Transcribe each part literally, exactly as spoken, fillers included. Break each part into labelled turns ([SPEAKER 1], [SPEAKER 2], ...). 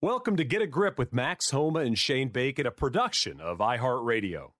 [SPEAKER 1] Welcome to Get a Grip with Max Homa and Shane Bacon, a production of iHeartRadio.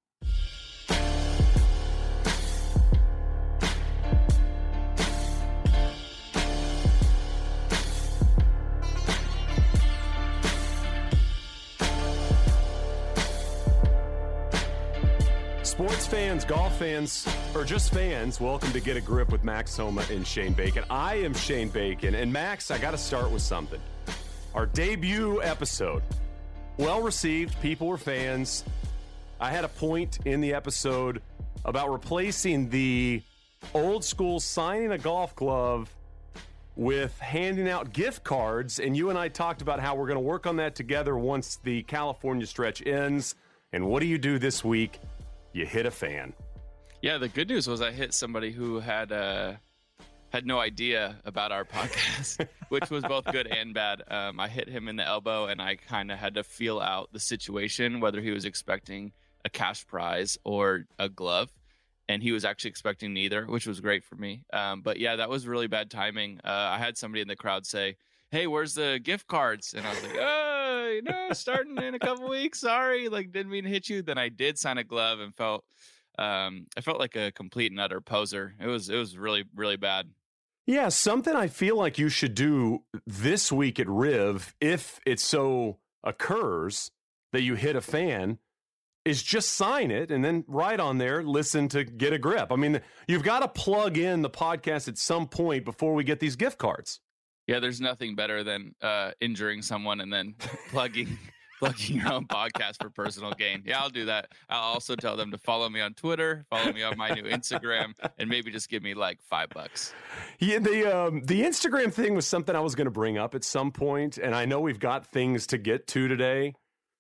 [SPEAKER 1] Sports fans, golf fans, or just fans, welcome to Get a Grip with Max Homa and Shane Bacon. I am Shane Bacon, and Max, I got to start with something. Our debut episode, well received, people were fans. I had a point in the episode about replacing the old school signing a golf glove with handing out gift cards, and you and I talked about how we're going to work on that together once the California stretch ends. And what do you do this week? You hit a fan.
[SPEAKER 2] Yeah, the good news was I hit somebody who had uh, had no idea about our podcast, which was both good and bad. Um, I hit him in the elbow, and I kind of had to feel out the situation, whether he was expecting a cash prize or a glove. And he was actually expecting neither, which was great for me. Um, but yeah, that was really bad timing. Uh, I had somebody in the crowd say, "Hey, where's the gift cards?" And I was like, "Oh, you know, starting in a couple weeks. Sorry, like didn't mean to hit you." Then I did sign a glove and felt, um, I felt like a complete and utter poser. It was, it was really, really bad.
[SPEAKER 1] Yeah, something I feel like you should do this week at Riv, if it so occurs that you hit a fan, is just sign it and then right on there, listen to Get a Grip. I mean, you've got to plug in the podcast at some point before we get these gift cards.
[SPEAKER 2] Yeah, there's nothing better than uh, injuring someone and then plugging plugging your own podcast for personal gain. Yeah, I'll do that. I'll also tell them to follow me on Twitter, follow me on my new Instagram, and maybe just give me like five bucks.
[SPEAKER 1] Yeah, the um, the Instagram thing was something I was going to bring up at some point, and I know we've got things to get to today.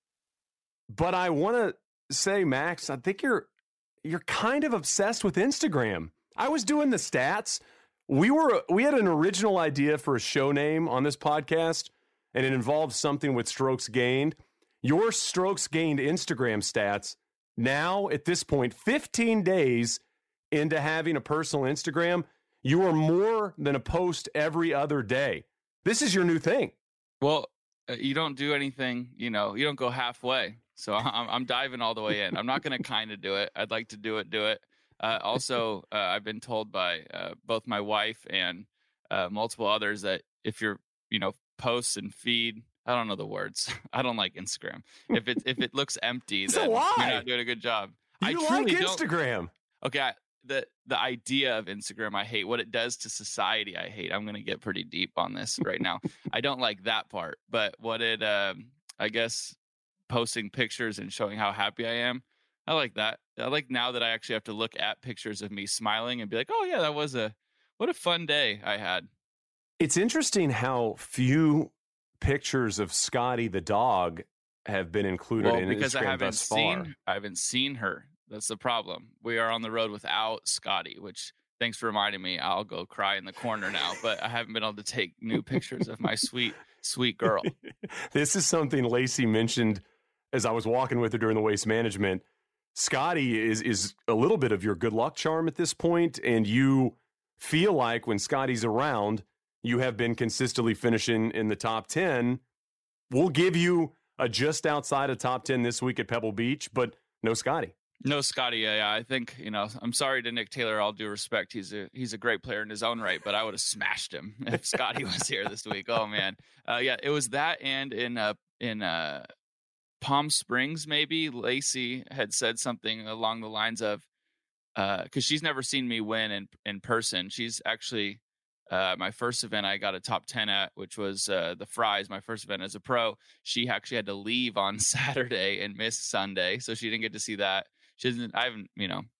[SPEAKER 1] But I want to say, Max, I think you're you're kind of obsessed with Instagram. I was doing the stats. We were we had an original idea for a show name on this podcast, and it involved something with strokes gained. Your strokes gained Instagram stats now, at this point, fifteen days into having a personal Instagram, you are more than a post every other day. This is your new thing.
[SPEAKER 2] Well, uh, you don't do anything, you know, you don't go halfway. So I'm, I'm diving all the way in. I'm not going to kind of do it. I'd like to do it, do it. Uh, also, uh, I've been told by uh, both my wife and uh, multiple others that if you're, you know, posts and feed, I don't know the words. I don't like Instagram. If it if it looks empty,
[SPEAKER 1] it's
[SPEAKER 2] then
[SPEAKER 1] a lie.
[SPEAKER 2] You're not doing a good job.
[SPEAKER 1] You
[SPEAKER 2] I
[SPEAKER 1] like Instagram?
[SPEAKER 2] Don't. Okay, I, the the idea of Instagram, I hate. What it does to society, I hate. I'm going to get pretty deep on this right now. I don't like that part, but what it, um, I guess, posting pictures and showing how happy I am, I like that. I like now that I actually have to look at pictures of me smiling and be like, oh yeah, that was a, what a fun day I had.
[SPEAKER 1] It's interesting how few pictures of Scotty the dog have been included
[SPEAKER 2] well,
[SPEAKER 1] in
[SPEAKER 2] because
[SPEAKER 1] Instagram
[SPEAKER 2] I haven't
[SPEAKER 1] thus
[SPEAKER 2] seen,
[SPEAKER 1] far.
[SPEAKER 2] I haven't seen her. That's the problem. We are on the road without Scotty, which thanks for reminding me. I'll go cry in the corner now, but I haven't been able to take new pictures of my sweet, sweet girl.
[SPEAKER 1] This is something Lacey mentioned as I was walking with her during the waste management. Scotty is is a little bit of your good luck charm at this point, and you feel like when Scotty's around, you have been consistently finishing in the top ten. We'll give you a just outside of top ten this week at Pebble Beach, but no Scotty.
[SPEAKER 2] No Scotty. Yeah, yeah, I think, you know, I'm sorry to Nick Taylor. All due respect, he's a he's a great player in his own right, but I would have smashed him if Scotty was here this week. Oh man, uh, yeah, it was that, and in uh in uh. Palm Springs, maybe Lacey had said something along the lines of, because uh, she's never seen me win in, in person. She's actually, uh, my first event I got a top ten at, which was uh, the Fries, my first event as a pro. She actually had to leave on Saturday and miss Sunday, so she didn't get to see that. She doesn't, I haven't, you know,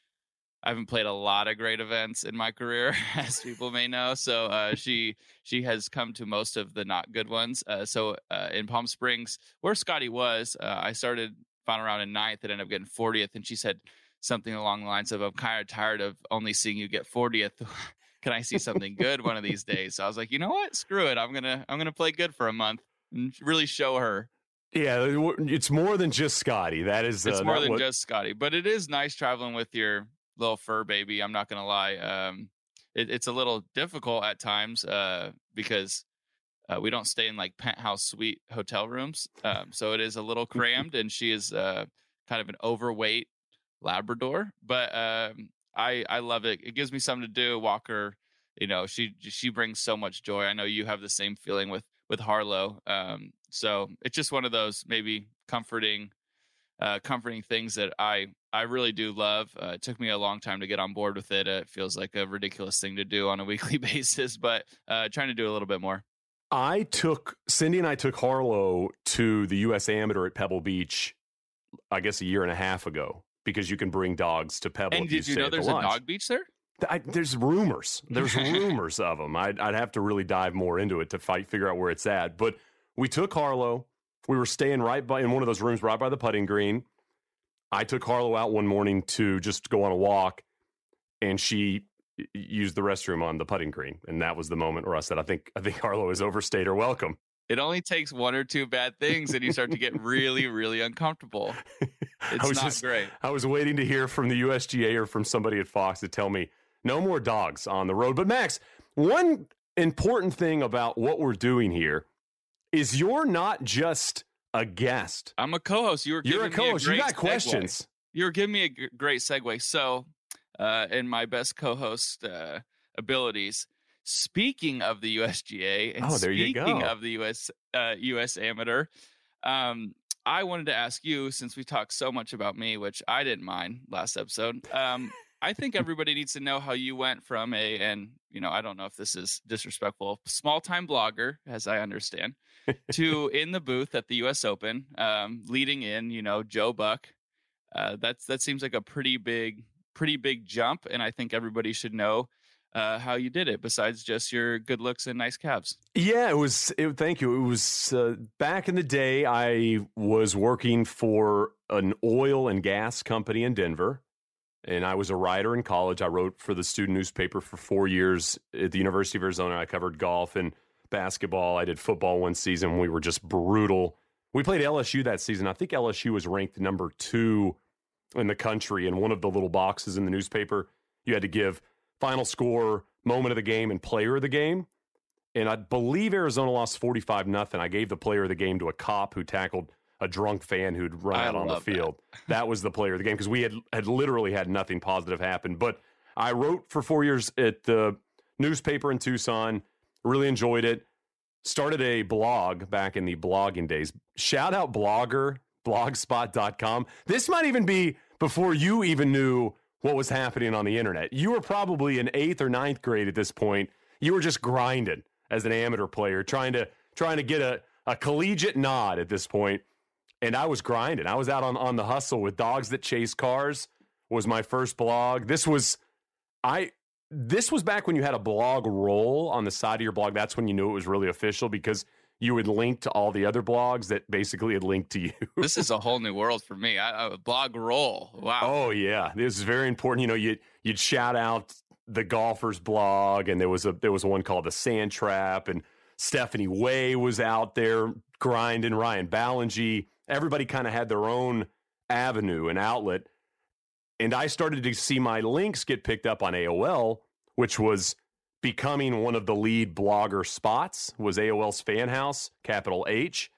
[SPEAKER 2] I haven't played a lot of great events in my career, as people may know. So uh, she she has come to most of the not good ones. Uh, so uh, in Palm Springs, where Scotty was, uh, I started final round in ninth and ended up getting fortieth. And she said something along the lines of, "I'm kind of tired of only seeing you get fortieth. Can I see something good one of these days?" So I was like, you know what? Screw it. I'm gonna I'm gonna play good for a month and really show her.
[SPEAKER 1] Yeah, it's more than just Scotty. That is,
[SPEAKER 2] it's
[SPEAKER 1] uh,
[SPEAKER 2] more than
[SPEAKER 1] what...
[SPEAKER 2] just Scotty, but it is nice traveling with your little fur baby. I'm not going to lie. Um, it, it's a little difficult at times uh, because Uh, we don't stay in like penthouse suite hotel rooms. Um, so it is a little crammed, and she is uh, kind of an overweight Labrador, but um, I, I love it. It gives me something to do. Walker, you know, she, she brings so much joy. I know you have the same feeling with, with Harlow. Um, so it's just one of those maybe comforting, uh, comforting things that I, I really do love. Uh, it took me a long time to get on board with it. Uh, it feels like a ridiculous thing to do on a weekly basis, but uh, trying to do a little bit more.
[SPEAKER 1] I took Cindy and I took Harlow to the U S Amateur at Pebble Beach, I guess a year and a half ago, because you can bring dogs to Pebble.
[SPEAKER 2] And did you, you know there's a dog beach there?
[SPEAKER 1] I, there's rumors. There's rumors of them. I'd, I'd have to really dive more into it to fight, figure out where it's at. But we took Harlow. We were staying right by in one of those rooms right by the putting green. I took Harlow out one morning to just go on a walk, and she used the restroom on the putting green, and that was the moment where I said, I think I think Harlow has overstayed her welcome.
[SPEAKER 2] It only takes one or two bad things and you start to get really, really uncomfortable. It's
[SPEAKER 1] I was
[SPEAKER 2] not
[SPEAKER 1] just,
[SPEAKER 2] great.
[SPEAKER 1] I was waiting to hear from the U S G A or from somebody at Fox to tell me no more dogs on the road. But Max, one important thing about what we're doing here is you're not just a guest.
[SPEAKER 2] I'm a co-host. You were giving
[SPEAKER 1] You're a co-host.
[SPEAKER 2] Me a
[SPEAKER 1] you got
[SPEAKER 2] segue.
[SPEAKER 1] questions.
[SPEAKER 2] You were giving me a g- great segue. So, uh, in my best co-host uh, abilities, speaking of the U S G A and
[SPEAKER 1] oh, there you
[SPEAKER 2] speaking
[SPEAKER 1] go.
[SPEAKER 2] of the U S uh, U S Amateur, um, I wanted to ask you, since we talked so much about me, which I didn't mind last episode. Um, I think everybody needs to know how you went from a, and you know, I don't know if this is disrespectful, small-time blogger, as I understand, to in the booth at the U S Open, um, leading in, you know, Joe Buck. Uh, that's that seems like a pretty big, pretty big jump, and I think everybody should know uh, how you did it. Besides just your good looks and nice calves.
[SPEAKER 1] Yeah, it was. It, thank you. It was uh, back in the day. I was working for an oil and gas company in Denver, and I was a writer in college. I wrote for the student newspaper for four years at the University of Arizona. I covered golf and basketball. I did football one season. We were just brutal. We played L S U that season. I think L S U was ranked number two in the country. And one of the little boxes in the newspaper, you had to give final score, moment of the game, and player of the game. And I believe Arizona lost forty-five nothing. I gave the player of the game to a cop who tackled a drunk fan who'd run
[SPEAKER 2] I
[SPEAKER 1] out on the field. That. that was the player of the game because we had, had literally had nothing positive happen. But I wrote for four years at the newspaper in Tucson, really enjoyed it. Started a blog back in the blogging days. Shout out Blogger, blogspot dot com. This might even be before you even knew what was happening on the internet. You were probably in eighth or ninth grade at this point. You were just grinding as an amateur player, trying to trying to get a, a collegiate nod at this point. And I was grinding. I was out on, on the hustle with Dogs That Chase Cars was my first blog. This was I this was back when you had a blog roll on the side of your blog. That's when you knew it was really official because you would link to all the other blogs that basically had linked to you.
[SPEAKER 2] This is a whole new world for me. I, a blog roll. Wow.
[SPEAKER 1] Oh yeah. This is very important. You know, you you'd shout out the golfer's blog, and there was a there was one called the Sand Trap, and Stephanie Way was out there grinding, Ryan Ballingy. Everybody kind of had their own avenue and outlet. And I started to see my links get picked up on A O L, which was becoming one of the lead blogger spots, was A O L's Fan House, capital H.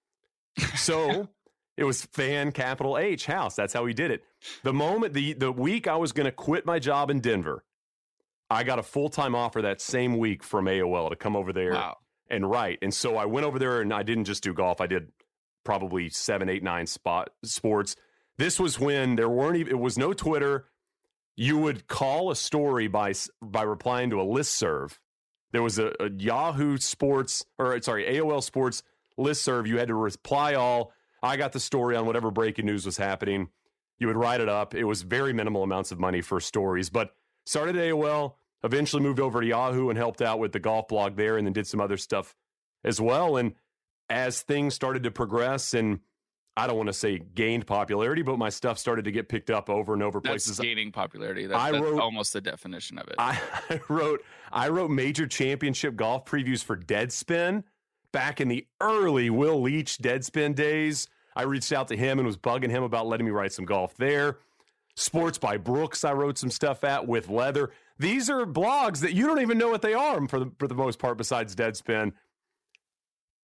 [SPEAKER 1] So it was Fan, capital H, House. That's how we did it. The moment, the, the week I was going to quit my job in Denver, I got a full-time offer that same week from A O L to come over there
[SPEAKER 2] wow.
[SPEAKER 1] and write. And so I went over there, and I didn't just do golf. I did probably seven, eight, nine spot sports. This was when there weren't even, it was no Twitter. You would call a story by by replying to a listserv. There was a, a Yahoo Sports, or sorry, A O L Sports listserv. You had to reply all. I got the story on whatever breaking news was happening. You would write it up. It was very minimal amounts of money for stories, but started at A O L, eventually moved over to Yahoo and helped out with the golf blog there, and then did some other stuff as well. And as things started to progress, and I don't want to say gained popularity, but my stuff started to get picked up over and over
[SPEAKER 2] that's
[SPEAKER 1] places.
[SPEAKER 2] Gaining popularity. That,
[SPEAKER 1] I
[SPEAKER 2] that's
[SPEAKER 1] wrote,
[SPEAKER 2] almost the definition of it.
[SPEAKER 1] I, I wrote I wrote major championship golf previews for Deadspin back in the early Will Leach Deadspin days. I reached out to him and was bugging him about letting me write some golf there. Sports by Brooks, I wrote some stuff at with Leather. These are blogs that you don't even know what they are for the, for the most part besides Deadspin.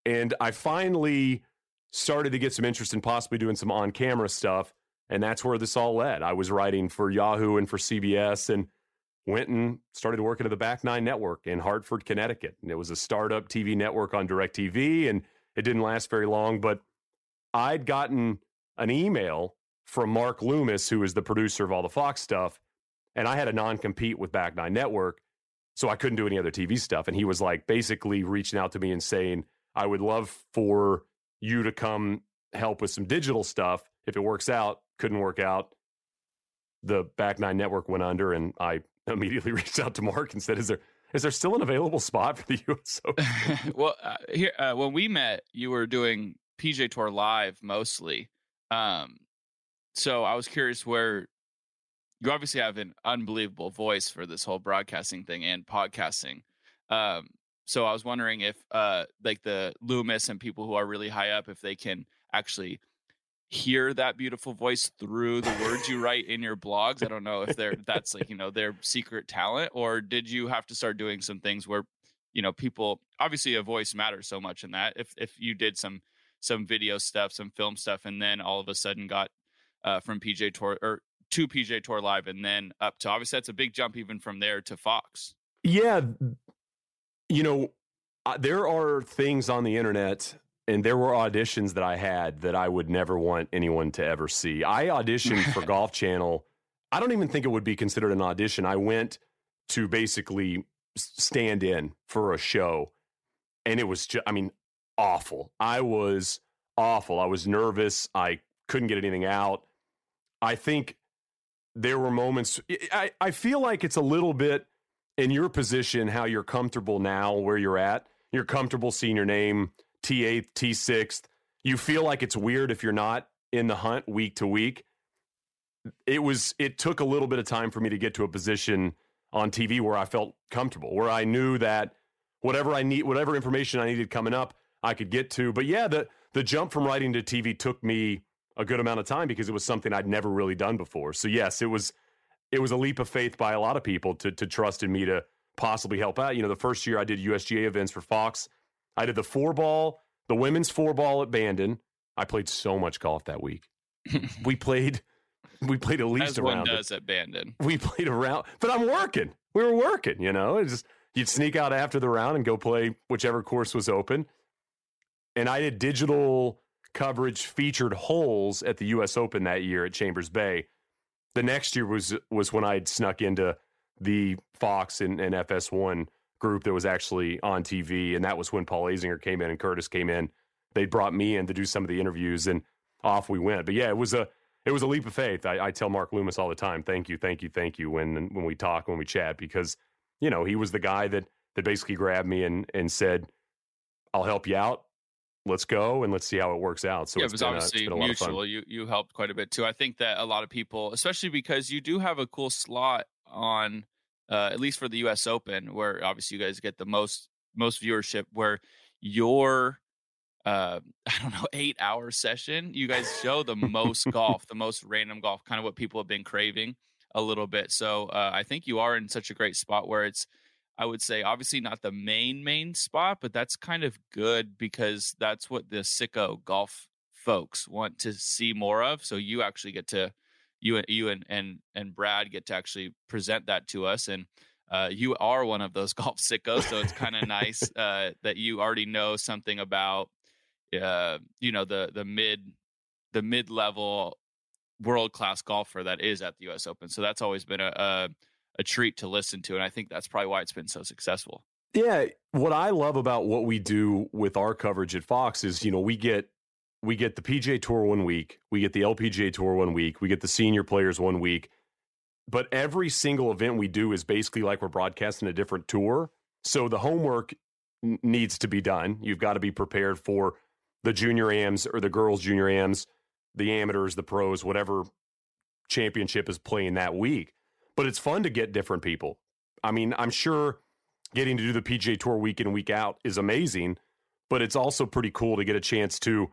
[SPEAKER 1] And I finally started to get some interest in possibly doing some on-camera stuff, and that's where this all led. I was writing for Yahoo and for C B S, and went and started working at the Back Nine Network in Hartford, Connecticut. And it was a startup T V network on DirecTV, and it didn't last very long, but I'd gotten an email from Mark Loomis, who is the producer of all the Fox stuff, and I had a non-compete with Back Nine Network, so I couldn't do any other T V stuff. And he was like basically reaching out to me and saying, I would love for you to come help with some digital stuff. If it works out, couldn't work out. The Back Nine Network went under, and I immediately reached out to Mark and said, is there is there still an available spot for the U S Open?
[SPEAKER 2] Well, uh, here uh, when we met, you were doing P G A Tour Live mostly. Um, so I was curious where you obviously have an unbelievable voice for this whole broadcasting thing and podcasting. Um, so I was wondering if uh, like the Loomis and people who are really high up, if they can actually hear that beautiful voice through the words you write in your blogs. I don't know if they're that's like, you know, their secret talent, or did you have to start doing some things where, you know, people, obviously a voice matters so much in that. If if you did some some video stuff, some film stuff, and then all of a sudden got uh, from P G A Tour or to P G A Tour Live, and then up to, obviously that's a big jump even from there to Fox.
[SPEAKER 1] Yeah. You know, uh, there are things on the internet, and there were auditions that I had that I would never want anyone to ever see. I auditioned for Golf Channel. I don't even think it would be considered an audition. I went to basically stand in for a show, and it was just, I mean, awful. I was awful. I was nervous. I couldn't get anything out. I think there were moments, I, I feel like it's a little bit in your position, how you're comfortable now where you're at. You're comfortable seeing your name T eighth, T sixth. You feel like it's weird if you're not in the hunt week to week. It was, it took a little bit of time for me to get to a position on T V where I felt comfortable, where I knew that whatever I need, whatever information I needed coming up, I could get to. But yeah, the, the jump from writing to T V took me a good amount of time because it was something I'd never really done before. So yes, it was, it was a leap of faith by a lot of people to, to trust in me to possibly help out. You know, the first year I did U S G A events for Fox, I did the four ball, the women's four ball at Bandon. I played so much golf that week. we played, we played at least
[SPEAKER 2] As
[SPEAKER 1] a round.
[SPEAKER 2] one does at Bandon.
[SPEAKER 1] We played a round, but I'm working. We were working, you know, it's just, you'd sneak out after the round and go play whichever course was open. And I did digital coverage featured holes at the U S Open that year at Chambers Bay. The next year was, was when I'd snuck into the Fox and, and F S one group that was actually on T V, and that was when Paul Azinger came in and Curtis came in. They brought me in to do some of the interviews, and off we went. But yeah, it was a it was a leap of faith. I, I tell Mark Loomis all the time, thank you, thank you, thank you when when we talk, when we chat, because you know he was the guy that that basically grabbed me and and said, "I'll help you out. Let's go and let's see how it works out." So
[SPEAKER 2] yeah,
[SPEAKER 1] it's
[SPEAKER 2] it was
[SPEAKER 1] been
[SPEAKER 2] obviously
[SPEAKER 1] a, it's been a lot of fun.
[SPEAKER 2] mutual. You you helped quite a bit too. I think that a lot of people, especially because you do have a cool slot on. Uh, at least for the U S Open, where obviously you guys get the most most viewership, where your uh, I don't know eight hour session, you guys show the most golf, the most random golf, kind of what people have been craving a little bit. So uh, I think you are in such a great spot where it's, I would say, obviously not the main main spot, but that's kind of good because that's what the sicko golf folks want to see more of. So you actually get to. You and you and, and and Brad get to actually present that to us, and uh, you are one of those golf sickos. So it's kind of nice uh, that you already know something about, uh, you know, the the mid the mid level world class golfer that is at the U S Open. So that's always been a, a a treat to listen to, and I think that's probably why it's been so successful.
[SPEAKER 1] Yeah, what I love about what we do with our coverage at Fox is, you know, we get. We get the P G A Tour one week, we get the L P G A Tour one week, we get the senior players one week, but every single event we do is basically like we're broadcasting a different tour. So the homework n- needs to be done. You've got to be prepared for the junior A Ms or the girls junior A Ms, the amateurs, the pros, whatever championship is playing that week. But it's fun to get different people. I mean, I'm sure getting to do the P G A Tour week in, week out is amazing, but it's also pretty cool to get a chance to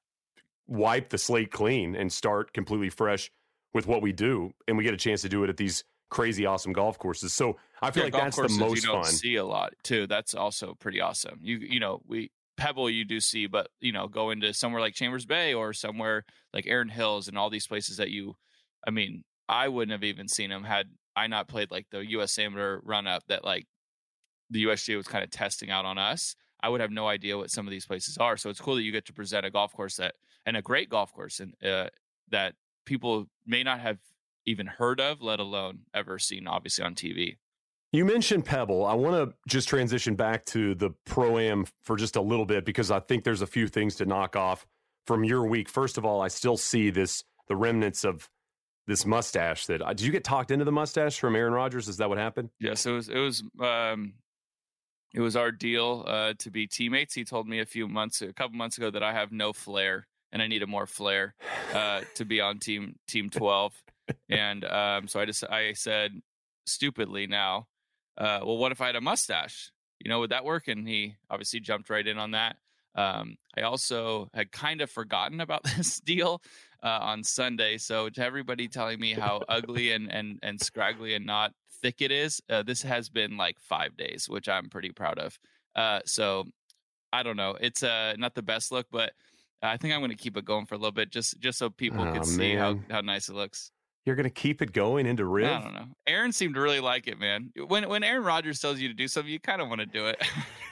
[SPEAKER 1] wipe the slate clean and start completely fresh with what we do, and we get a chance to do it at these crazy awesome golf courses. So I feel
[SPEAKER 2] yeah,
[SPEAKER 1] like
[SPEAKER 2] golf
[SPEAKER 1] that's
[SPEAKER 2] courses
[SPEAKER 1] the most
[SPEAKER 2] you don't
[SPEAKER 1] fun.
[SPEAKER 2] See a lot too. That's also pretty awesome. You you know we Pebble you do see, but, you know, go into somewhere like Chambers Bay or somewhere like Erin Hills and all these places that you, I mean, I wouldn't have even seen them had I not played like the U S Amateur run up that like the U S G A was kind of testing out on us. I would have no idea what some of these places are. So it's cool that you get to present a golf course that, and a great golf course and uh, that people may not have even heard of, let alone ever seen, obviously, on T V.
[SPEAKER 1] You mentioned Pebble. I want to just transition back to the Pro-Am for just a little bit because I think there's a few things to knock off from your week. First of all, I still see this, the remnants of this mustache that, did you get talked into the mustache from Aaron Rodgers? Is that what happened?
[SPEAKER 2] Yes, it was, it was, um, it was our deal uh, to be teammates. He told me a few months, a couple months ago that I have no flair and I needed more flair uh, to be on team, team twelve. And um, so I just, I said stupidly now, uh, well, what if I had a mustache? You know, would that work? And he obviously jumped right in on that. Um, I also had kind of forgotten about this deal uh, on Sunday. So to everybody telling me how ugly and, and, and scraggly and not thick it is, uh, this has been like five days, which I'm pretty proud of. Uh, so I don't know. It's uh, not the best look, but I think I'm going to keep it going for a little bit just, just so people
[SPEAKER 1] oh,
[SPEAKER 2] can see how, how nice it looks.
[SPEAKER 1] You're going to keep it going into Riv?
[SPEAKER 2] I don't know. Aaron seemed to really like it, man. When when Aaron Rodgers tells you to do something, you kind of want to do it.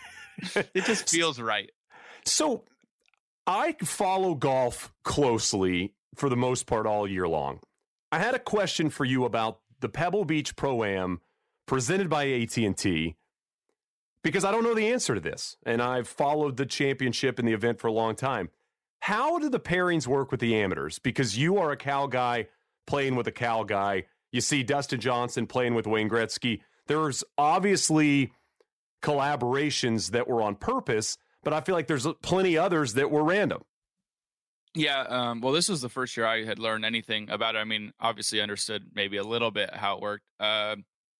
[SPEAKER 2] It just feels right.
[SPEAKER 1] So I follow golf closely for the most part all year long. I had a question for you about the Pebble Beach Pro-Am presented by A T and T because I don't know the answer to this, and I've followed the championship and the event for a long time. How do the pairings work with the amateurs? Because you are a Cal guy playing with a Cal guy. You see Dustin Johnson playing with Wayne Gretzky. There's obviously collaborations that were on purpose, but I feel like there's plenty others that were random.
[SPEAKER 2] Yeah, um, well, this was the first year I had learned anything about it. I mean, obviously understood maybe a little bit how it worked. Uh,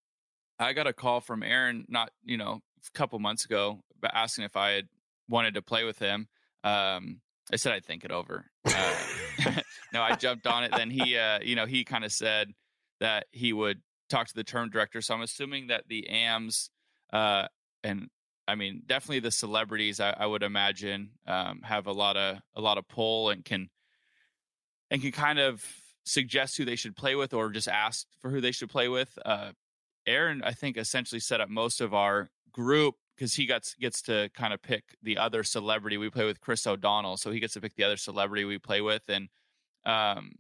[SPEAKER 2] I got a call from Aaron, not, you know, a couple months ago, but asking if I had wanted to play with him. Um, I said I'd think it over. Uh, no, I jumped on it. Then he, uh, you know, he kind of said that he would talk to the tournament director. So I'm assuming that the A Ms, uh, and I mean, definitely the celebrities, I, I would imagine, um, have a lot of a lot of pull and can and can kind of suggest who they should play with or just ask for who they should play with. Uh, Aaron, I think, essentially set up most of our group because he gets gets to kind of pick the other celebrity. We play with Chris O'Donnell, so he gets to pick the other celebrity we play with, and um,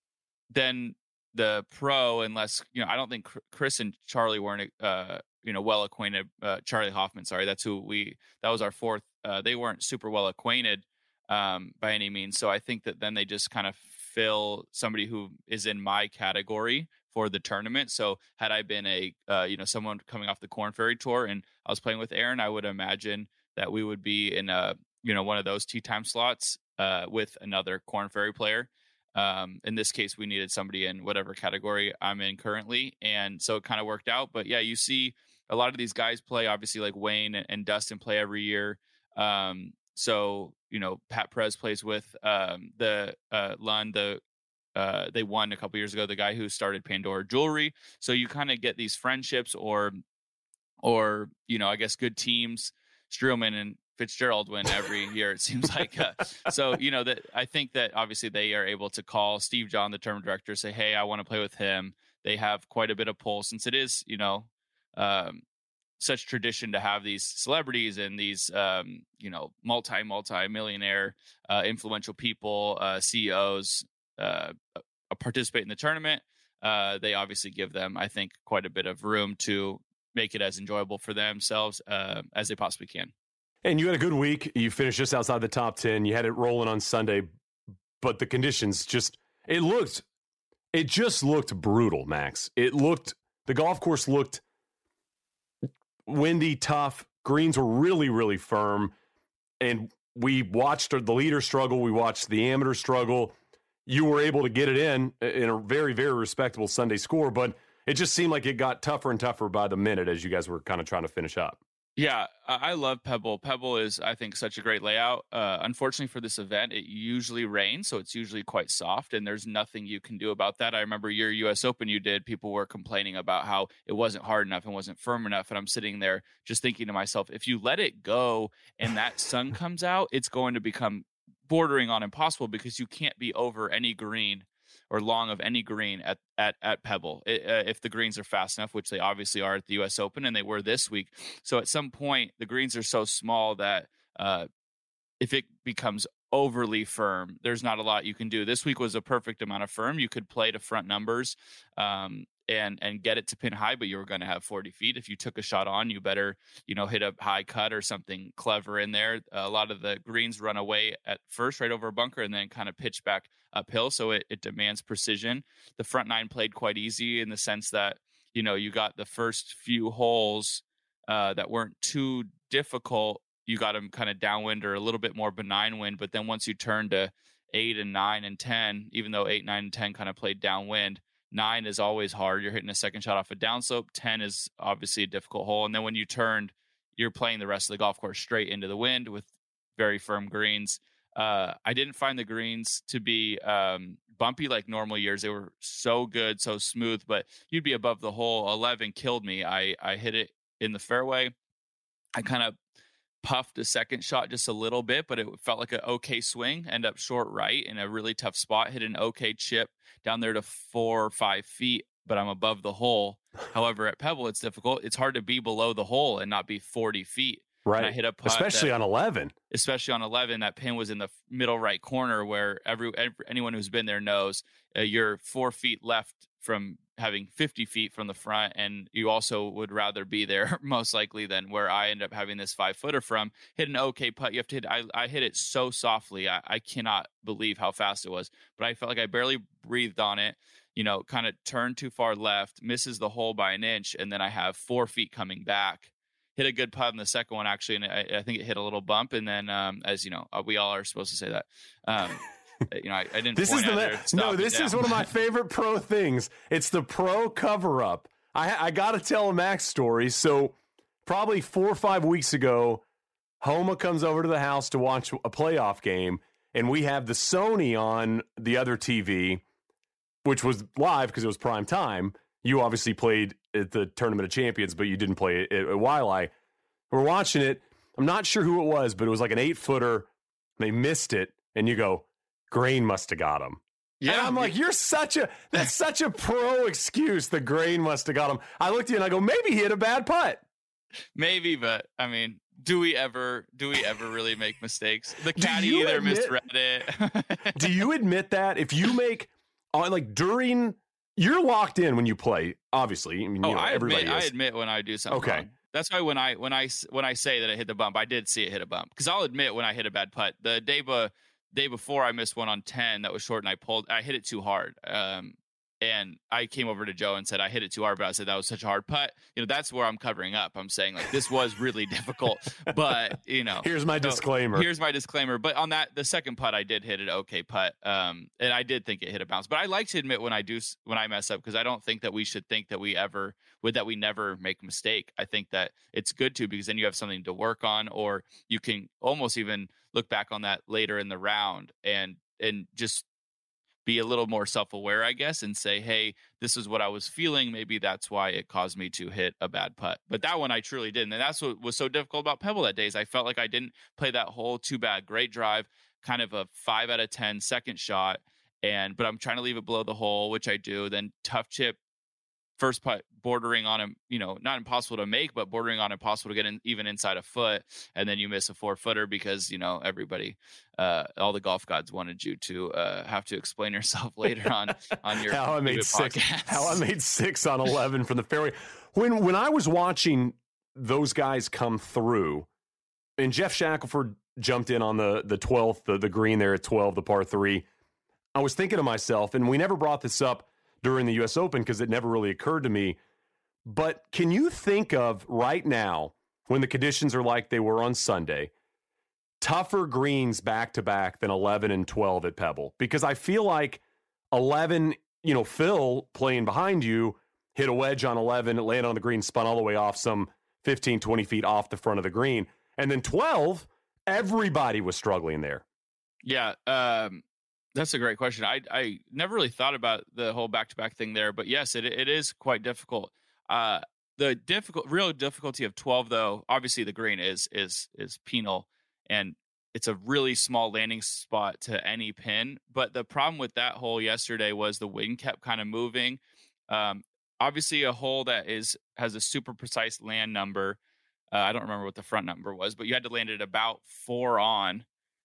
[SPEAKER 2] then the pro, unless you know, I don't think Chris and Charlie weren't uh, you know well acquainted. Uh, Charlie Hoffman, sorry, that's who we. That was our fourth. Uh, they weren't super well acquainted um, by any means, so I think that then they just kind of fill somebody who is in my category for the tournament. So had I been a, uh, you know, someone coming off the Corn Ferry Tour and I was playing with Aaron, I would imagine that we would be in a, you know, one of those tee time slots uh, with another Corn Ferry player. Um, in this case, we needed somebody in whatever category I'm in currently. And so it kind of worked out. But yeah, you see a lot of these guys play, obviously like Wayne and, and Dustin play every year. Um, so, you know, Pat Perez plays with um, the uh, Lund, the Uh, they won a couple years ago, the guy who started Pandora Jewelry. So you kind of get these friendships or, or, you know, I guess good teams. Streelman and Fitzgerald win every year, it seems like. Uh, so, you know, that I think that obviously they are able to call Steve John, the tournament director, say, hey, I want to play with him. They have quite a bit of pull since it is, you know, um, such tradition to have these celebrities and these, um, you know, multi, multi millionaire, uh, influential people, uh, C E Os, Uh, participate in the tournament. Uh, they obviously give them, I think, quite a bit of room to make it as enjoyable for themselves uh, as they possibly can.
[SPEAKER 1] And you had a good week. You finished just outside the top ten. You had it rolling on Sunday, but the conditions just, it looked, it just looked brutal, Max. It looked, the golf course looked windy, tough. Greens were really, really firm. And we watched the leader struggle. We watched the amateur struggle. You were able to get it in in a very, very respectable Sunday score, but it just seemed like it got tougher and tougher by the minute as you guys were kind of trying to finish up.
[SPEAKER 2] Yeah, I love Pebble. Pebble is, I think, such a great layout. Uh, unfortunately for this event, it usually rains, so it's usually quite soft, and there's nothing you can do about that. I remember your U S Open you did, people were complaining about how it wasn't hard enough and wasn't firm enough, and I'm sitting there just thinking to myself, if you let it go and that sun comes out, it's going to become bordering on impossible because you can't be over any green or long of any green at at at Pebble it, uh, if the greens are fast enough, which they obviously are at the U S Open, and they were this week. So at some point, the greens are so small that uh, if it becomes overly firm, there's not a lot you can do. This week was a perfect amount of firm. You could play to front numbers um, and and get it to pin high, but you were going to have forty feet. If you took a shot on, you better, you know, hit a high cut or something clever in there. A lot of the greens run away at first right over a bunker and then kind of pitch back uphill, so it, it demands precision. The front nine played quite easy in the sense that, you know, you got the first few holes uh, that weren't too difficult. You got them kind of downwind or a little bit more benign wind, but then once you turn to eight and nine and ten, even though eight, nine, and ten kind of played downwind, nine is always hard. You're hitting a second shot off a downslope. ten is obviously a difficult hole. And then when you turned, you're playing the rest of the golf course straight into the wind with very firm greens. Uh, I didn't find the greens to be um, bumpy like normal years. They were so good, so smooth, but you'd be above the hole. eleven killed me. I, I hit it in the fairway. I kind of puffed a second shot just a little bit, but it felt like an okay swing. End up short right in a really tough spot. Hit an okay chip down there to four or five feet, but I'm above the hole. However, at Pebble, it's difficult. It's hard to be below the hole and not be forty feet.
[SPEAKER 1] Right.
[SPEAKER 2] And I hit a putt
[SPEAKER 1] especially
[SPEAKER 2] that,
[SPEAKER 1] on eleven.
[SPEAKER 2] Especially on eleven, that pin was in the middle right corner where every, every anyone who's been there knows uh, you're four feet left from having fifty feet from the front, and you also would rather be there most likely than where I end up having this five footer from. Hit an okay putt. You have to hit. I, I hit it so softly. I, I cannot believe how fast it was, but I felt like I barely breathed on it. You know, kind of turned too far left, misses the hole by an inch, and then I have four feet coming back. Hit a good putt in the second one, actually, and I, I think it hit a little bump. And then, um, as you know, we all are supposed to say that. Um, you know, I, I didn't.
[SPEAKER 1] This is the no. This is one of my favorite pro things. It's the pro cover up. I I got to tell a Max story. So probably four or five weeks ago, Homa comes over to the house to watch a playoff game, and we have the Sony on the other T V, which was live because it was prime time. You obviously played at the Tournament of Champions, but you didn't play it at Waialae. We're watching it. I'm not sure who it was, but it was like an eight footer. They missed it, and you go, grain must have got him. Yeah, and I'm like, you're such a that's such a pro excuse. The grain must have got him. I looked at you and I go, maybe he hit a bad putt.
[SPEAKER 2] Maybe, but I mean, do we ever do we ever really make mistakes? The caddy either admit, misread it.
[SPEAKER 1] Do you admit that if you make uh, like during you're locked in when you play? Obviously, I mean,
[SPEAKER 2] oh,
[SPEAKER 1] you know,
[SPEAKER 2] I
[SPEAKER 1] everybody
[SPEAKER 2] admit,
[SPEAKER 1] is.
[SPEAKER 2] I admit when I do something
[SPEAKER 1] okay.
[SPEAKER 2] wrong. That's why when I when I when I say that I hit the bump, I did see it hit a bump because I'll admit when I hit a bad putt. The day be, day before, I missed one on ten that was short, and I pulled. I hit it too hard. Um, and I came over to Joe and said I hit it too hard, but I said that was such a hard putt. You know, that's where I'm covering up. I'm saying like this was really difficult, but you know,
[SPEAKER 1] here's my
[SPEAKER 2] so,
[SPEAKER 1] disclaimer.
[SPEAKER 2] Here's my disclaimer. But on that, the second putt, I did hit an okay putt, um, and I did think it hit a bounce. But I like to admit when I do when I mess up because I don't think that we should think that we ever would that we never make a mistake. I think that it's good to because then you have something to work on, or you can almost even look back on that later in the round and and just be a little more self-aware, I guess, and say, hey, this is what I was feeling. Maybe that's why it caused me to hit a bad putt. But that one I truly didn't. And that's what was so difficult about Pebble that day is I felt like I didn't play that hole too bad. Great drive, kind of a five out of ten second shot. And but I'm trying to leave it below the hole, which I do. Then tough chip, first putt bordering on him, you know, not impossible to make, but bordering on impossible to get in, even inside a foot. And then you miss a four footer because, you know, everybody, uh, all the golf gods wanted you to uh, have to explain yourself later on, on your
[SPEAKER 1] how I made six,
[SPEAKER 2] podcast.
[SPEAKER 1] how I made six on eleven from the fairway. When, when I was watching those guys come through and Jeff Shackelford jumped in on the, the twelfth, the, the green there at twelve, the par three, I was thinking to myself, and we never brought this up during the U S Open because it never really occurred to me. But can you think of right now when the conditions are like they were on Sunday, tougher greens back to back than eleven and twelve at Pebble? Because I feel like eleven, you know, Phil playing behind you hit a wedge on eleven, it landed on the green, spun all the way off some fifteen, twenty feet off the front of the green. And then twelve, everybody was struggling there.
[SPEAKER 2] Yeah, um, that's a great question. I I never really thought about the whole back-to-back thing there, but yes, it it is quite difficult. Uh, the difficult, real difficulty of twelve, though, obviously the green is is is penal, and it's a really small landing spot to any pin. But the problem with that hole yesterday was the wind kept kind of moving. Um, obviously, a hole that is has a super precise land number. Uh, I don't remember what the front number was, but you had to land it about four on.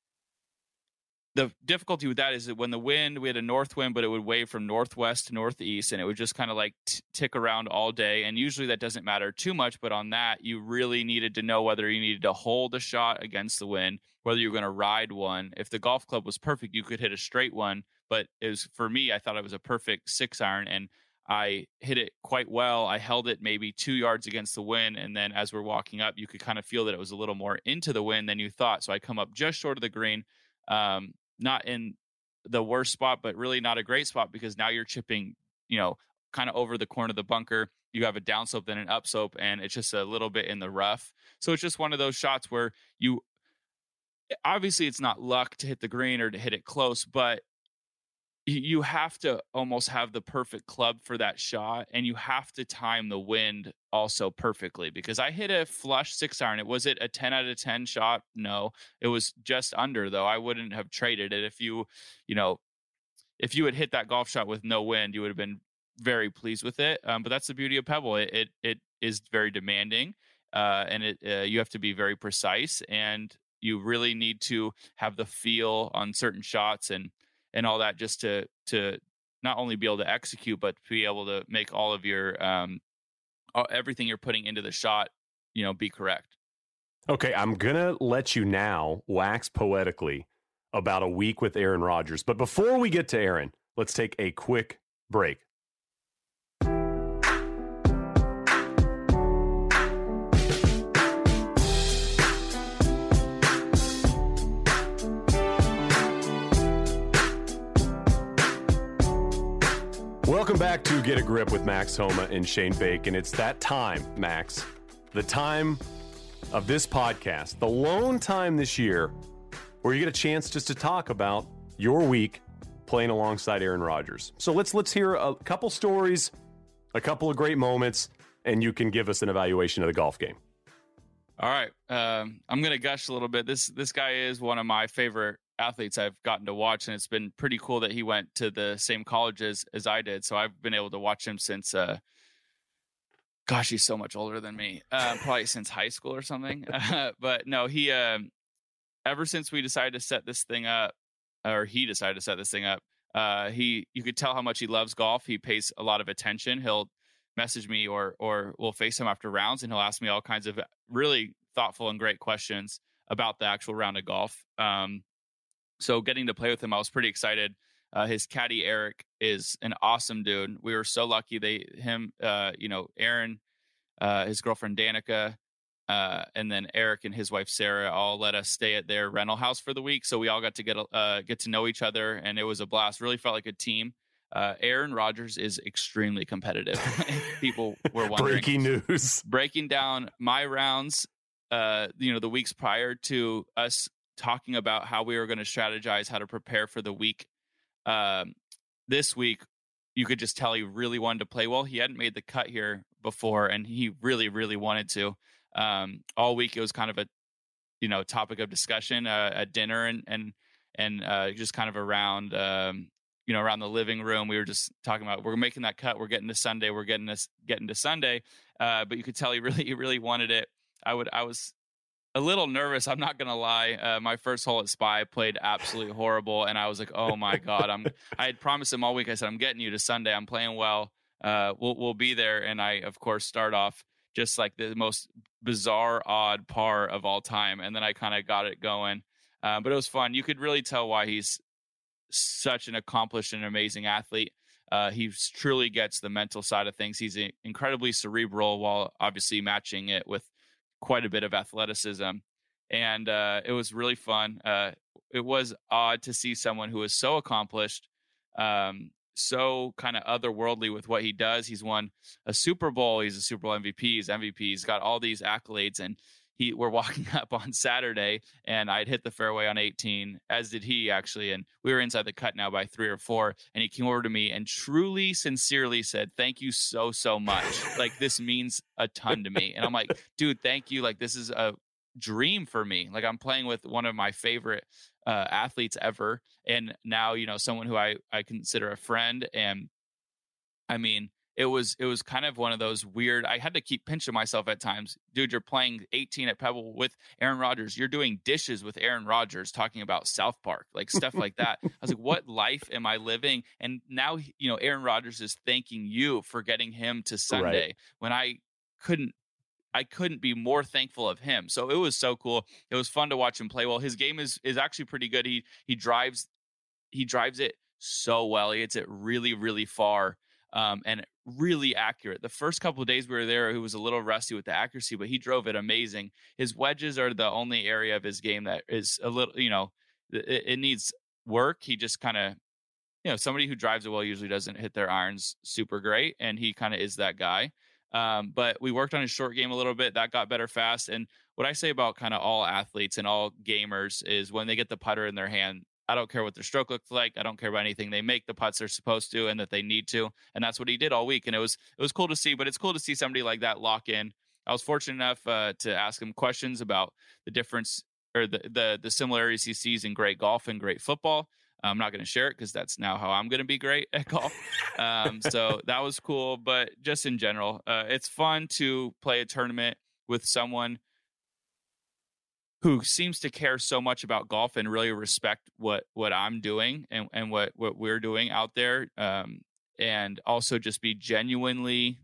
[SPEAKER 2] The difficulty with that is that when the wind, we had a north wind, but it would wave from northwest to northeast, and it would just kind of like t- tick around all day. And usually that doesn't matter too much, but on that, you really needed to know whether you needed to hold a shot against the wind, whether you're going to ride one. If the golf club was perfect, you could hit a straight one, but it was, for me, I thought it was a perfect six iron, and I hit it quite well. I held it maybe two yards against the wind, and then as we're walking up, you could kind of feel that it was a little more into the wind than you thought. So I come up just short of the green. Um, not in the worst spot, but really not a great spot, because now you're chipping, you know, kind of over the corner of the bunker. You have a downslope, then an upslope, and it's just a little bit in the rough. So it's just one of those shots where you, obviously it's not luck to hit the green or to hit it close, but you have to almost have the perfect club for that shot, and you have to time the wind also perfectly, because I hit a flush six iron. It was it a ten out of ten shot? No, it was just under, though. I wouldn't have traded it. If you, you know, if you had hit that golf shot with no wind, you would have been very pleased with it. Um, but that's the beauty of Pebble. It, it, it is very demanding, uh, and it, uh, you have to be very precise, and you really need to have the feel on certain shots and, and all that, just to to not only be able to execute, but to be able to make all of your um all, everything you're putting into the shot, you know, be correct.
[SPEAKER 1] Okay, I'm gonna let you now wax poetically about a week with Aaron Rodgers, but before we get to Aaron, let's take a quick break. Welcome back to Get a Grip with Max Homa and Shane Bacon. It's that time, Max, the time of this podcast, the lone time this year where you get a chance just to talk about your week playing alongside Aaron Rodgers. So let's let's hear a couple stories, a couple of great moments, and you can give us an evaluation of the golf game.
[SPEAKER 2] All right, um, I'm going to gush a little bit. This this guy is one of my favorite athletes I've gotten to watch, and it's been pretty cool that he went to the same colleges as I did. So I've been able to watch him since, uh, gosh, he's so much older than me, uh, probably since high school or something. Uh, but no, he, um, ever since we decided to set this thing up, or he decided to set this thing up, uh, he, you could tell how much he loves golf. He pays a lot of attention. He'll message me or, or we'll FaceTime after rounds, and he'll ask me all kinds of really thoughtful and great questions about the actual round of golf. Um, So getting to play with him, I was pretty excited. Uh, his caddy, Eric, is an awesome dude. We were so lucky. They, him, uh, you know, Aaron, uh, his girlfriend, Danica, uh, and then Eric and his wife, Sarah, all let us stay at their rental house for the week. So we all got to get, uh, get to know each other, and it was a blast. Really felt like a team. Uh, Aaron Rodgers is extremely competitive. People were wondering.
[SPEAKER 1] Breaking news.
[SPEAKER 2] Breaking down my rounds, uh, you know, the weeks prior to us talking about how we were going to strategize how to prepare for the week. Um, this week, you could just tell he really wanted to play well. He hadn't made the cut here before, and he really, really wanted to. Um, all week, it was kind of a, you know, topic of discussion uh, at dinner and and and uh, just kind of around, um, you know, around the living room. We were just talking about, we're making that cut. We're getting to Sunday. We're getting this getting to Sunday. Uh, but you could tell he really, he really wanted it. I would, I was a little nervous. I'm not going to lie. Uh, my first hole at Spy played absolutely horrible. And I was like, oh my God, I'm, I had promised him all week. I said, I'm getting you to Sunday. I'm playing well. Uh, we'll, we'll be there. And I, of course, start off just like the most bizarre, odd par of all time. And then I kind of got it going. Uh, but it was fun. You could really tell why he's such an accomplished and amazing athlete. Uh, he truly gets the mental side of things. He's incredibly cerebral while obviously matching it with quite a bit of athleticism. And uh, it was really fun. Uh, it was odd to see someone who was so accomplished um, so kind of otherworldly with what he does. He's won a Super Bowl. He's a Super Bowl M V P. He's M V P. He's got all these accolades. And he, we're walking up on Saturday, and I'd hit the fairway on eighteen, as did he actually. And we were inside the cut now by three or four. And he came over to me and truly, sincerely said, "Thank you so, so much. Like, this means a ton to me." And I'm like, dude, thank you. Like, this is a dream for me. Like, I'm playing with one of my favorite uh, athletes ever. And now, you know, someone who I, I consider a friend. And I mean, it was, it was kind of one of those weird, I had to keep pinching myself at times. Dude, you're playing eighteen at Pebble with Aaron Rodgers. You're doing dishes with Aaron Rodgers, talking about South Park, like stuff like that. I was like, what life am I living? And now, you know, Aaron Rodgers is thanking you for getting him to Sunday right. when I couldn't, I couldn't be more thankful of him. So it was so cool. It was fun to watch him play well. His game is, is actually pretty good. He, he drives, he drives it so well. He hits it really, really far. Um, and really accurate. The first couple of days we were there, he was a little rusty with the accuracy, but he drove it amazing. His wedges are the only area of his game that is a little, you know, it, it needs work. He just kind of, you know, somebody who drives it well usually doesn't hit their irons super great, and he kind of is that guy. Um, but we worked on his short game a little bit. That got better fast. And what I say about kind of all athletes and all gamers is when they get the putter in their hand, I don't care what their stroke looks like. I don't care about anything. They make the putts they're supposed to and that they need to. And that's what he did all week. And it was it was cool to see, but it's cool to see somebody like that lock in. I was fortunate enough uh, to ask him questions about the difference or the, the, the similarities he sees in great golf and great football. I'm not going to share it because that's now how I'm going to be great at golf. Um, so that was cool. But just in general, uh, it's fun to play a tournament with someone who seems to care so much about golf and really respect what, what I'm doing and, and what, what we're doing out there. Um, and also just be genuinely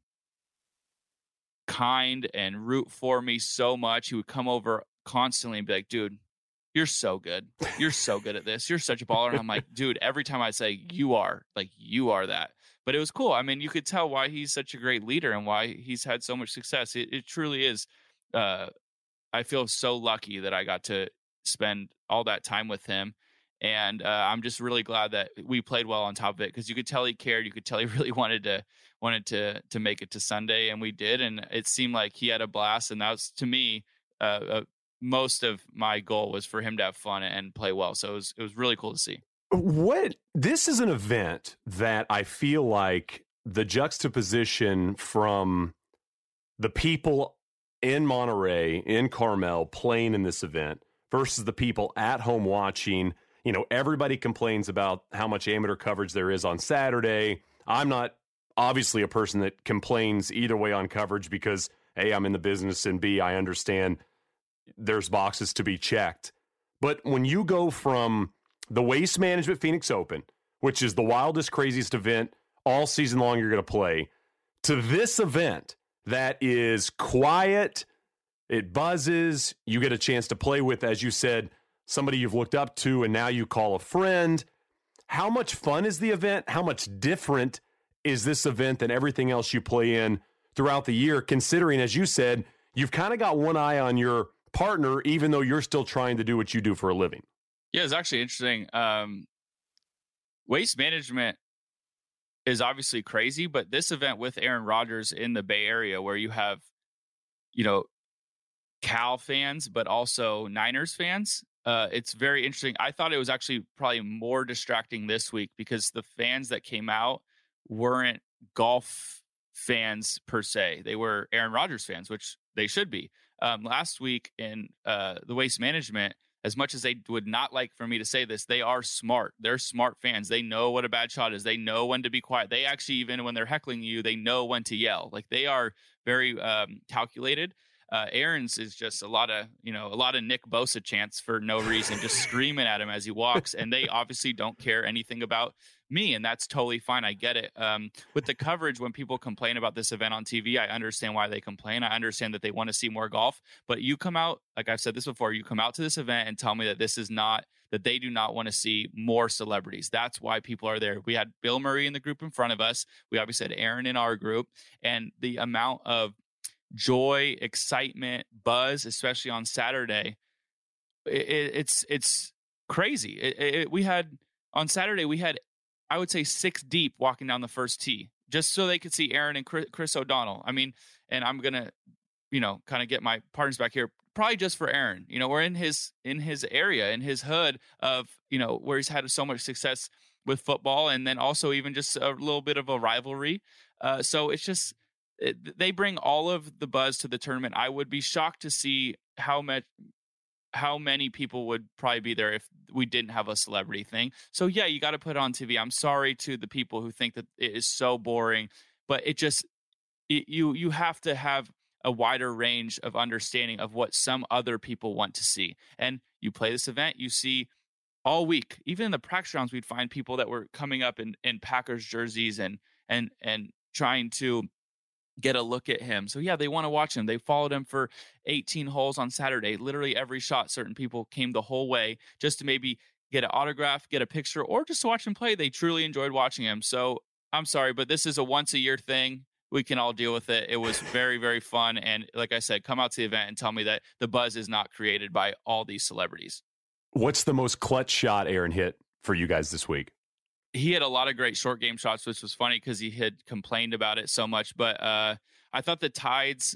[SPEAKER 2] kind and root for me so much. He would come over constantly and be like, dude, you're so good. You're so good at this. You're such a baller. And I'm like, dude, every time I say you are, like, you are that. But it was cool. I mean, you could tell why he's such a great leader and why he's had so much success. It, it truly is, uh, I feel so lucky that I got to spend all that time with him. And uh, I'm just really glad that we played well on top of it, because you could tell he cared. You could tell he really wanted to wanted to to make it to Sunday, and we did. And it seemed like he had a blast. And that was, to me, uh, uh, most of my goal was for him to have fun and play well. So it was it was really cool to see.
[SPEAKER 1] What this is an event that I feel like the juxtaposition from the people in Monterey, in Carmel, playing in this event versus the people at home watching. You know, everybody complains about how much amateur coverage there is on Saturday. I'm not obviously a person that complains either way on coverage because, A, I'm in the business, and B, I understand there's boxes to be checked. But when you go from the Waste Management Phoenix Open, which is the wildest, craziest event all season long you're going to play, to this event that is quiet, it buzzes, you get a chance to play with, as you said, somebody you've looked up to, and now you call a friend. How much fun is the event? How much different is this event than everything else you play in throughout the year, considering, as you said, you've kind of got one eye on your partner, even though you're still trying to do what you do for a living?
[SPEAKER 2] Yeah, it's actually interesting. Um, Waste Management is obviously crazy, but this event with Aaron Rodgers in the Bay Area, where you have, you know, Cal fans, but also Niners fans, uh, it's very interesting. I thought it was actually probably more distracting this week because the fans that came out weren't golf fans per se. They were Aaron Rodgers fans, which they should be. Um, last week in uh, the Waste Management, as much as they would not like for me to say this, they are smart. They're smart fans. They know what a bad shot is. They know when to be quiet. They actually, even when they're heckling you, they know when to yell. Like, they are very um, calculated. Uh, Aaron's is just a lot of, you know, a lot of Nick Bosa chants for no reason, just screaming at him as he walks. And they obviously don't care anything about me, and that's totally fine. I get it. Um, with the coverage, when people complain about this event on T V, I understand why they complain. I understand that they want to see more golf. But you come out, like I've said this before, you come out to this event and tell me that this is not, that they do not want to see more celebrities. That's why people are there. We had Bill Murray in the group in front of us. We obviously had Aaron in our group, and the amount of joy, excitement, buzz, especially on Saturday, it, it's it's crazy. It, it, we had on Saturday we had I would say six deep walking down the first tee, just so they could see Aaron and Chris O'Donnell. I mean, and I'm going to, you know, kind of get my partners back here, probably just for Aaron. You know, we're in his, in his area, in his hood of, you know, where he's had so much success with football, and then also even just a little bit of a rivalry. Uh, so it's just, it, they bring all of the buzz to the tournament. I would be shocked to see how much, how many people would probably be there if we didn't have a celebrity thing. So yeah, you got to put it on T V. I'm sorry to the people who think that it is so boring, but it just, it, you, you have to have a wider range of understanding of what some other people want to see. And you play this event, you see all week, even in the practice rounds, we'd find people that were coming up in, in Packers jerseys and, and, and trying to get a look at him. So yeah, they want to watch him. They followed him for eighteen holes on Saturday. Literally every shot, certain people came the whole way just to maybe get an autograph, get a picture, or just to watch him play. They truly enjoyed watching him. So I'm sorry, but this is a once a year thing. We can all deal with it. It was very, very fun. And like I said, come out to the event and tell me that the buzz is not created by all these celebrities.
[SPEAKER 1] What's the most clutch shot Aaron hit for you guys this week?
[SPEAKER 2] He had a lot of great short game shots, which was funny because he had complained about it so much. But uh, I thought the tides,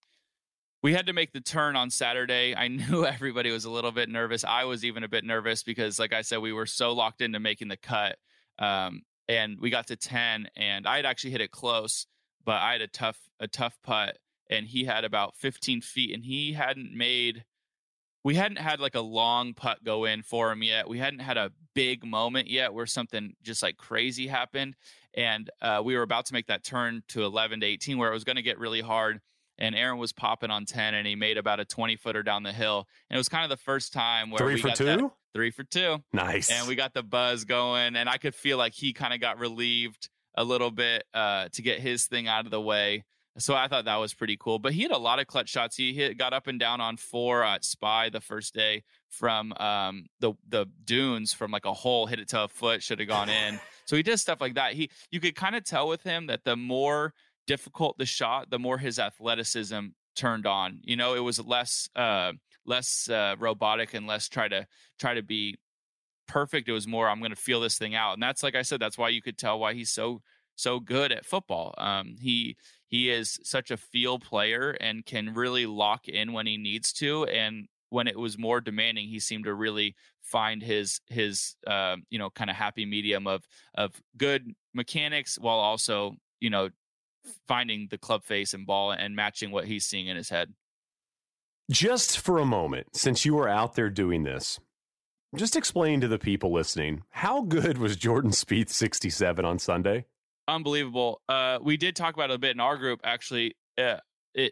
[SPEAKER 2] we had to make the turn on Saturday. I knew everybody was a little bit nervous. I was even a bit nervous because, like I said, we were so locked into making the cut. Um, and we got to ten, and I had actually hit it close, but I had a tough, a tough putt, and he had about fifteen feet, and he hadn't made, we hadn't had like a long putt go in for him yet. We hadn't had a big moment yet where something just like crazy happened. And uh, we were about to make that turn to eleven to eighteen where it was going to get really hard. And Aaron was popping on ten, and he made about a twenty footer down the hill. And it was kind of the first time where
[SPEAKER 1] three
[SPEAKER 2] we
[SPEAKER 1] for
[SPEAKER 2] got
[SPEAKER 1] two,
[SPEAKER 2] that, three for two.
[SPEAKER 1] Nice.
[SPEAKER 2] And we got the buzz going, and I could feel like he kind of got relieved a little bit uh, to get his thing out of the way. So I thought that was pretty cool. But he had a lot of clutch shots. He hit, got up and down on four at Spy the first day from um, the the dunes from like a hole, hit it to a foot, should have gone in. So he did stuff like that. He you could kind of tell with him that the more difficult the shot, the more his athleticism turned on. You know, it was less uh, less uh, robotic and less try to try to be perfect. It was more, I'm going to feel this thing out. And that's, like I said, that's why you could tell why he's so so good at football. Um, he he is such a feel player and can really lock in when he needs to. And when it was more demanding, he seemed to really find his his uh, you know kind of happy medium of of good mechanics while also you know finding the club face and ball and matching what he's seeing in his head.
[SPEAKER 1] Just for a moment, since you were out there doing this, just explain to the people listening, how good was Jordan Spieth sixty-seven on Sunday?
[SPEAKER 2] Unbelievable. Uh, we did talk about it a bit in our group, actually. Uh, it,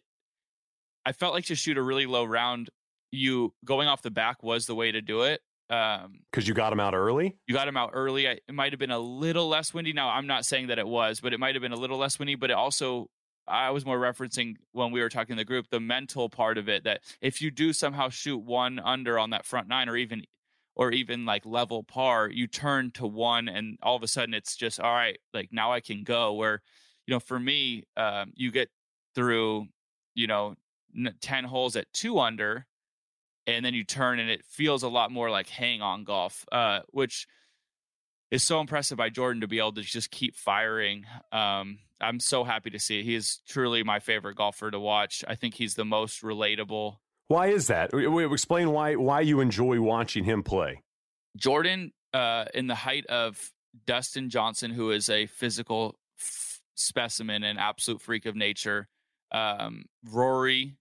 [SPEAKER 2] I felt like to shoot a really low round, you going off the back was the way to do it. Um,
[SPEAKER 1] because you got him out early?
[SPEAKER 2] You got him out early. I, it might have been a little less windy. Now, I'm not saying that it was, but it might have been a little less windy. But it also, I was more referencing when we were talking in the group, the mental part of it, that if you do somehow shoot one under on that front nine or even or even like level par, you turn to one and all of a sudden it's just, all right, like now I can go. Where, you know, for me, um, you get through, you know, ten holes at two under and then you turn and it feels a lot more like hang on golf, uh, which is so impressive by Jordan to be able to just keep firing. Um, I'm so happy to see it. He is truly my favorite golfer to watch. I think he's the most relatable. Why
[SPEAKER 1] is that? Explain why why you enjoy watching him play.
[SPEAKER 2] Jordan, uh, in the height of Dustin Johnson, who is a physical f- specimen and absolute freak of nature, um, Rory,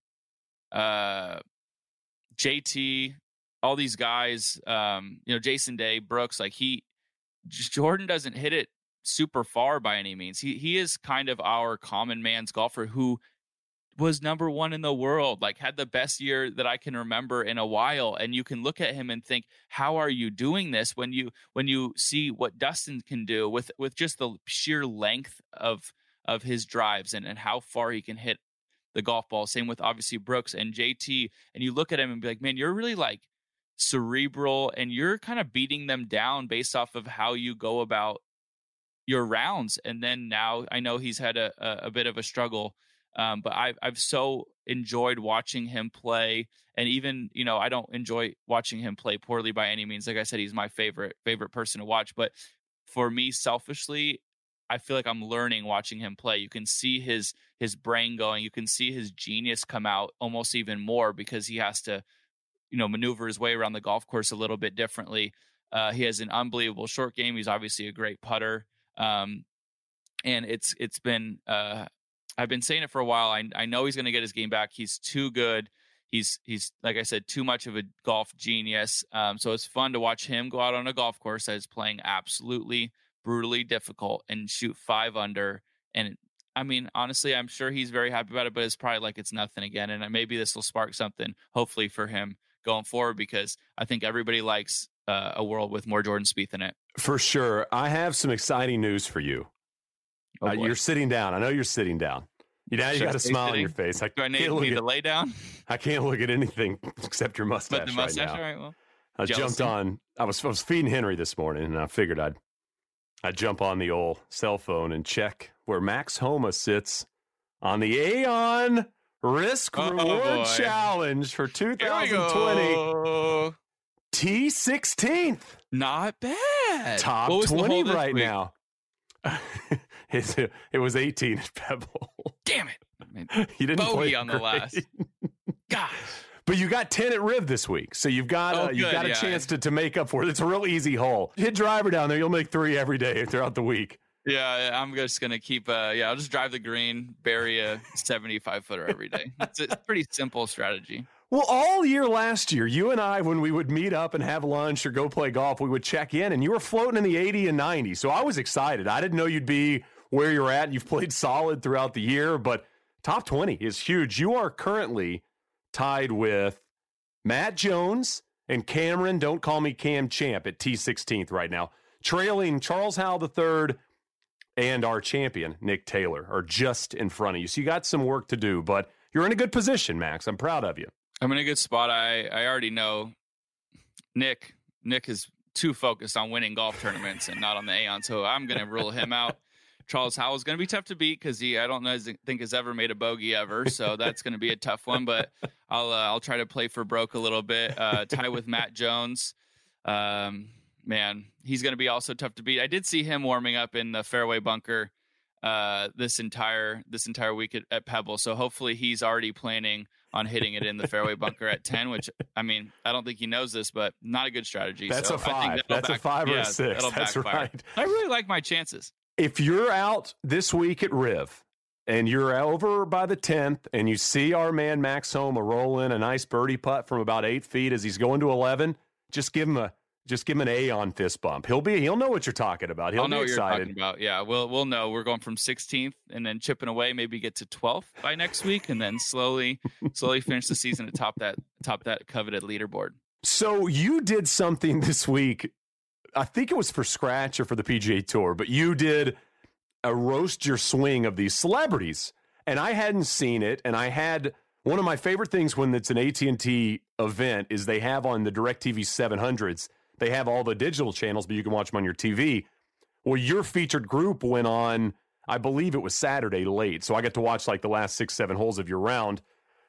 [SPEAKER 2] uh, J T, all these guys, um, you know, Jason Day, Brooks, like he, Jordan doesn't hit it super far by any means. He he is kind of our common man's golfer who was number one in the world, like had the best year that I can remember in a while. And you can look at him and think, how are you doing this? When you, when you see what Dustin can do with, with just the sheer length of, of his drives and, and how far he can hit the golf ball. Same with obviously Brooks and J T. And you look at him and be like, man, you're really like cerebral and you're kind of beating them down based off of how you go about your rounds. And then now I know he's had a, a, a bit of a struggle. Um, but I've, I've so enjoyed watching him play. And even, you know, I don't enjoy watching him play poorly by any means. Like I said, he's my favorite, favorite person to watch. But for me, selfishly, I feel like I'm learning watching him play. You can see his his brain going. You can see his genius come out almost even more because he has to, you know, maneuver his way around the golf course a little bit differently. Uh, he has an unbelievable short game. He's obviously a great putter. Um, and it's it's been uh, I've been saying it for a while. I I know he's going to get his game back. He's too good. He's he's like I said, too much of a golf genius. Um, so it's fun to watch him go out on a golf course that is playing absolutely brutally difficult and shoot five under. And I mean, honestly, I'm sure he's very happy about it, but it's probably like it's nothing again. And maybe this will spark something, hopefully, for him going forward, because I think everybody likes uh, a world with more Jordan Spieth in it.
[SPEAKER 1] For sure. I have some exciting news for you.
[SPEAKER 2] Oh,
[SPEAKER 1] uh, you're sitting down. I know you're sitting down. You now you got a smile
[SPEAKER 2] sitting?
[SPEAKER 1] on your face. I
[SPEAKER 2] Do I need,
[SPEAKER 1] can't look
[SPEAKER 2] need
[SPEAKER 1] at,
[SPEAKER 2] to lay down?
[SPEAKER 1] I can't look at anything except your mustache.
[SPEAKER 2] But the mustache,
[SPEAKER 1] right now.
[SPEAKER 2] all right, well.
[SPEAKER 1] I
[SPEAKER 2] jealousy.
[SPEAKER 1] jumped on. I was I was feeding Henry this morning, and I figured I'd I'd jump on the old cell phone and check where Max Homa sits on the Aon Risk
[SPEAKER 2] Oh,
[SPEAKER 1] Reward
[SPEAKER 2] boy.
[SPEAKER 1] Challenge for two
[SPEAKER 2] Here we
[SPEAKER 1] thousand twenty.
[SPEAKER 2] go.
[SPEAKER 1] T sixteenth.
[SPEAKER 2] Not bad.
[SPEAKER 1] Top
[SPEAKER 2] What was the
[SPEAKER 1] twenty
[SPEAKER 2] hole this
[SPEAKER 1] right
[SPEAKER 2] week?
[SPEAKER 1] now. It's, it was eighteen at Pebble.
[SPEAKER 2] Damn it. I mean,
[SPEAKER 1] You didn't
[SPEAKER 2] bogey
[SPEAKER 1] play
[SPEAKER 2] on the
[SPEAKER 1] great.
[SPEAKER 2] last. Gosh.
[SPEAKER 1] But you got ten at Riv this week, so you've got
[SPEAKER 2] Oh,
[SPEAKER 1] uh, you've
[SPEAKER 2] good,
[SPEAKER 1] got a
[SPEAKER 2] yeah.
[SPEAKER 1] chance to, to make up for it. It's a real easy hole. Hit driver down there, you'll make three every day throughout the week.
[SPEAKER 2] Yeah, I'm just going to keep, uh, yeah, I'll just drive the green, bury a seventy-five footer every day. It's a pretty simple strategy.
[SPEAKER 1] Well, all year last year, you and I, when we would meet up and have lunch or go play golf, we would check in, and you were floating in the eighty and ninety. So I was excited. I didn't know you'd be where you're at. You've played solid throughout the year, but top twenty is huge. You are currently tied with Matt Jones and Cameron, don't call me Cam Champ, at T sixteenth right now. Trailing Charles Howell the third and our champion, Nick Taylor, are just in front of you. So you got some work to do, but you're in a good position, Max. I'm proud of you.
[SPEAKER 2] I'm in a good spot. I, I already know Nick. Nick is too focused on winning golf tournaments and not on the Aon, so I'm going to rule him out. Charles Howell is going to be tough to beat because he, I don't know, think has ever made a bogey ever, so that's going to be a tough one. But I'll uh, I'll try to play for broke a little bit. Uh, tie with Matt Jones. Um, man, he's going to be also tough to beat. I did see him warming up in the fairway bunker uh, this entire this entire week at, at Pebble, so hopefully he's already planning on hitting it in the fairway bunker at ten, which, I mean, I don't think he knows this, but not a good strategy.
[SPEAKER 1] That's
[SPEAKER 2] so
[SPEAKER 1] a
[SPEAKER 2] I think
[SPEAKER 1] five. That's
[SPEAKER 2] back,
[SPEAKER 1] a five or
[SPEAKER 2] yeah,
[SPEAKER 1] a six. That's
[SPEAKER 2] backfire.
[SPEAKER 1] right.
[SPEAKER 2] I really like my chances.
[SPEAKER 1] If you're out this week at Riv and you're over by the tenth and you see our man Max Homa roll in a nice birdie putt from about eight feet as he's going to eleven, just give him a just give him an Aon fist bump. He'll be he'll know what you're talking about. He'll
[SPEAKER 2] I'll know
[SPEAKER 1] be
[SPEAKER 2] what
[SPEAKER 1] excited.
[SPEAKER 2] you're talking about. Yeah, we'll we'll know. We're going from sixteenth and then chipping away, maybe get to twelfth by next week, and then slowly slowly finish the season to top that top that coveted leaderboard.
[SPEAKER 1] So you did something this week. I think it was for Scratch or for the P G A Tour, but you did a roast your swing of these celebrities, and I hadn't seen it. And I had one of my favorite things when it's an A T and T event is they have on the DirecTV seven hundreds. They have all the digital channels, but you can watch them on your T V. Well, your featured group went on, I believe it was Saturday late, so I got to watch like the last six, seven holes of your round.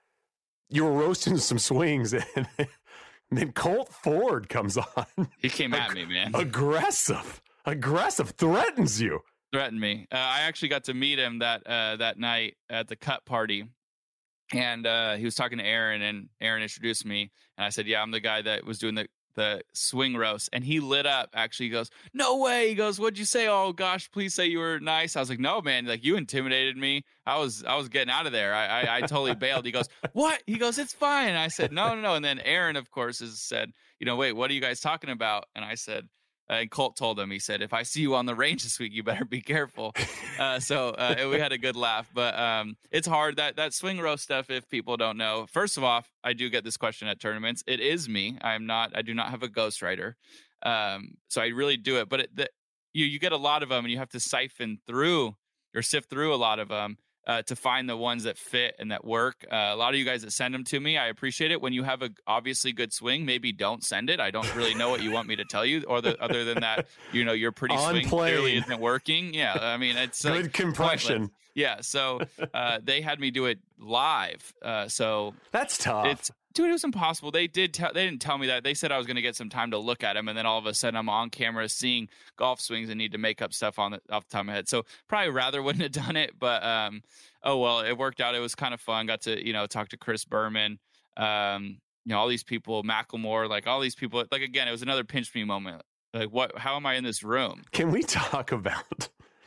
[SPEAKER 1] You were roasting some swings, and then Colt Ford comes on.
[SPEAKER 2] He came at me, man.
[SPEAKER 1] Aggressive, aggressive, threatens you.
[SPEAKER 2] Threatened me. Uh, I actually got to meet him that uh, that night at the cut party, and uh, he was talking to Aaron, and Aaron introduced me, and I said, "Yeah, I'm the guy that was doing the the swing roast," and he lit up. Actually, he goes, "No way!" He goes, "What'd you say?" "Oh gosh, please say you were nice." I was like, "No, man, like you intimidated me. I was I was getting out of there. I I, I totally bailed." He goes, "What?" He goes, "It's fine." And I said, "No, no, no." And then Aaron, of course, has said, "You know, wait, what are you guys talking about?" And I said. Uh, and Colt told him, he said, "If I see you on the range this week, you better be careful." Uh, so uh, we had a good laugh, but um, it's hard that that swing roast stuff. If people don't know, first of all, I do get this question at tournaments. It is me. I am not. I do not have a ghostwriter, um, so I really do it. But it, the, you you get a lot of them, and you have to siphon through or sift through a lot of them. Uh, to find the ones that fit and that work. Uh, a lot of you guys that send them to me, I appreciate it. When you have a obviously good swing, maybe don't send it. I don't really know what you want me to tell you, or the, other than that, you know, your pretty
[SPEAKER 1] On
[SPEAKER 2] swing
[SPEAKER 1] plane.
[SPEAKER 2] clearly isn't working. Yeah, I mean, it's
[SPEAKER 1] good
[SPEAKER 2] like,
[SPEAKER 1] compression.
[SPEAKER 2] Pointless. Yeah, so uh, they had me do it live. Uh, so
[SPEAKER 1] that's tough.
[SPEAKER 2] It's Dude, it was impossible. They did. Te- they didn't tell me that. They said I was going to get some time to look at him, and then all of a sudden I'm on camera seeing golf swings and need to make up stuff on the off the top of my head. So probably rather wouldn't have done it, but um, oh well, it worked out. It was kind of fun. Got to you know talk to Chris Berman, um, you know all these people, Macklemore, like all these people. Like again, it was another pinch me moment. Like what? How am I in this room?
[SPEAKER 1] Can we talk about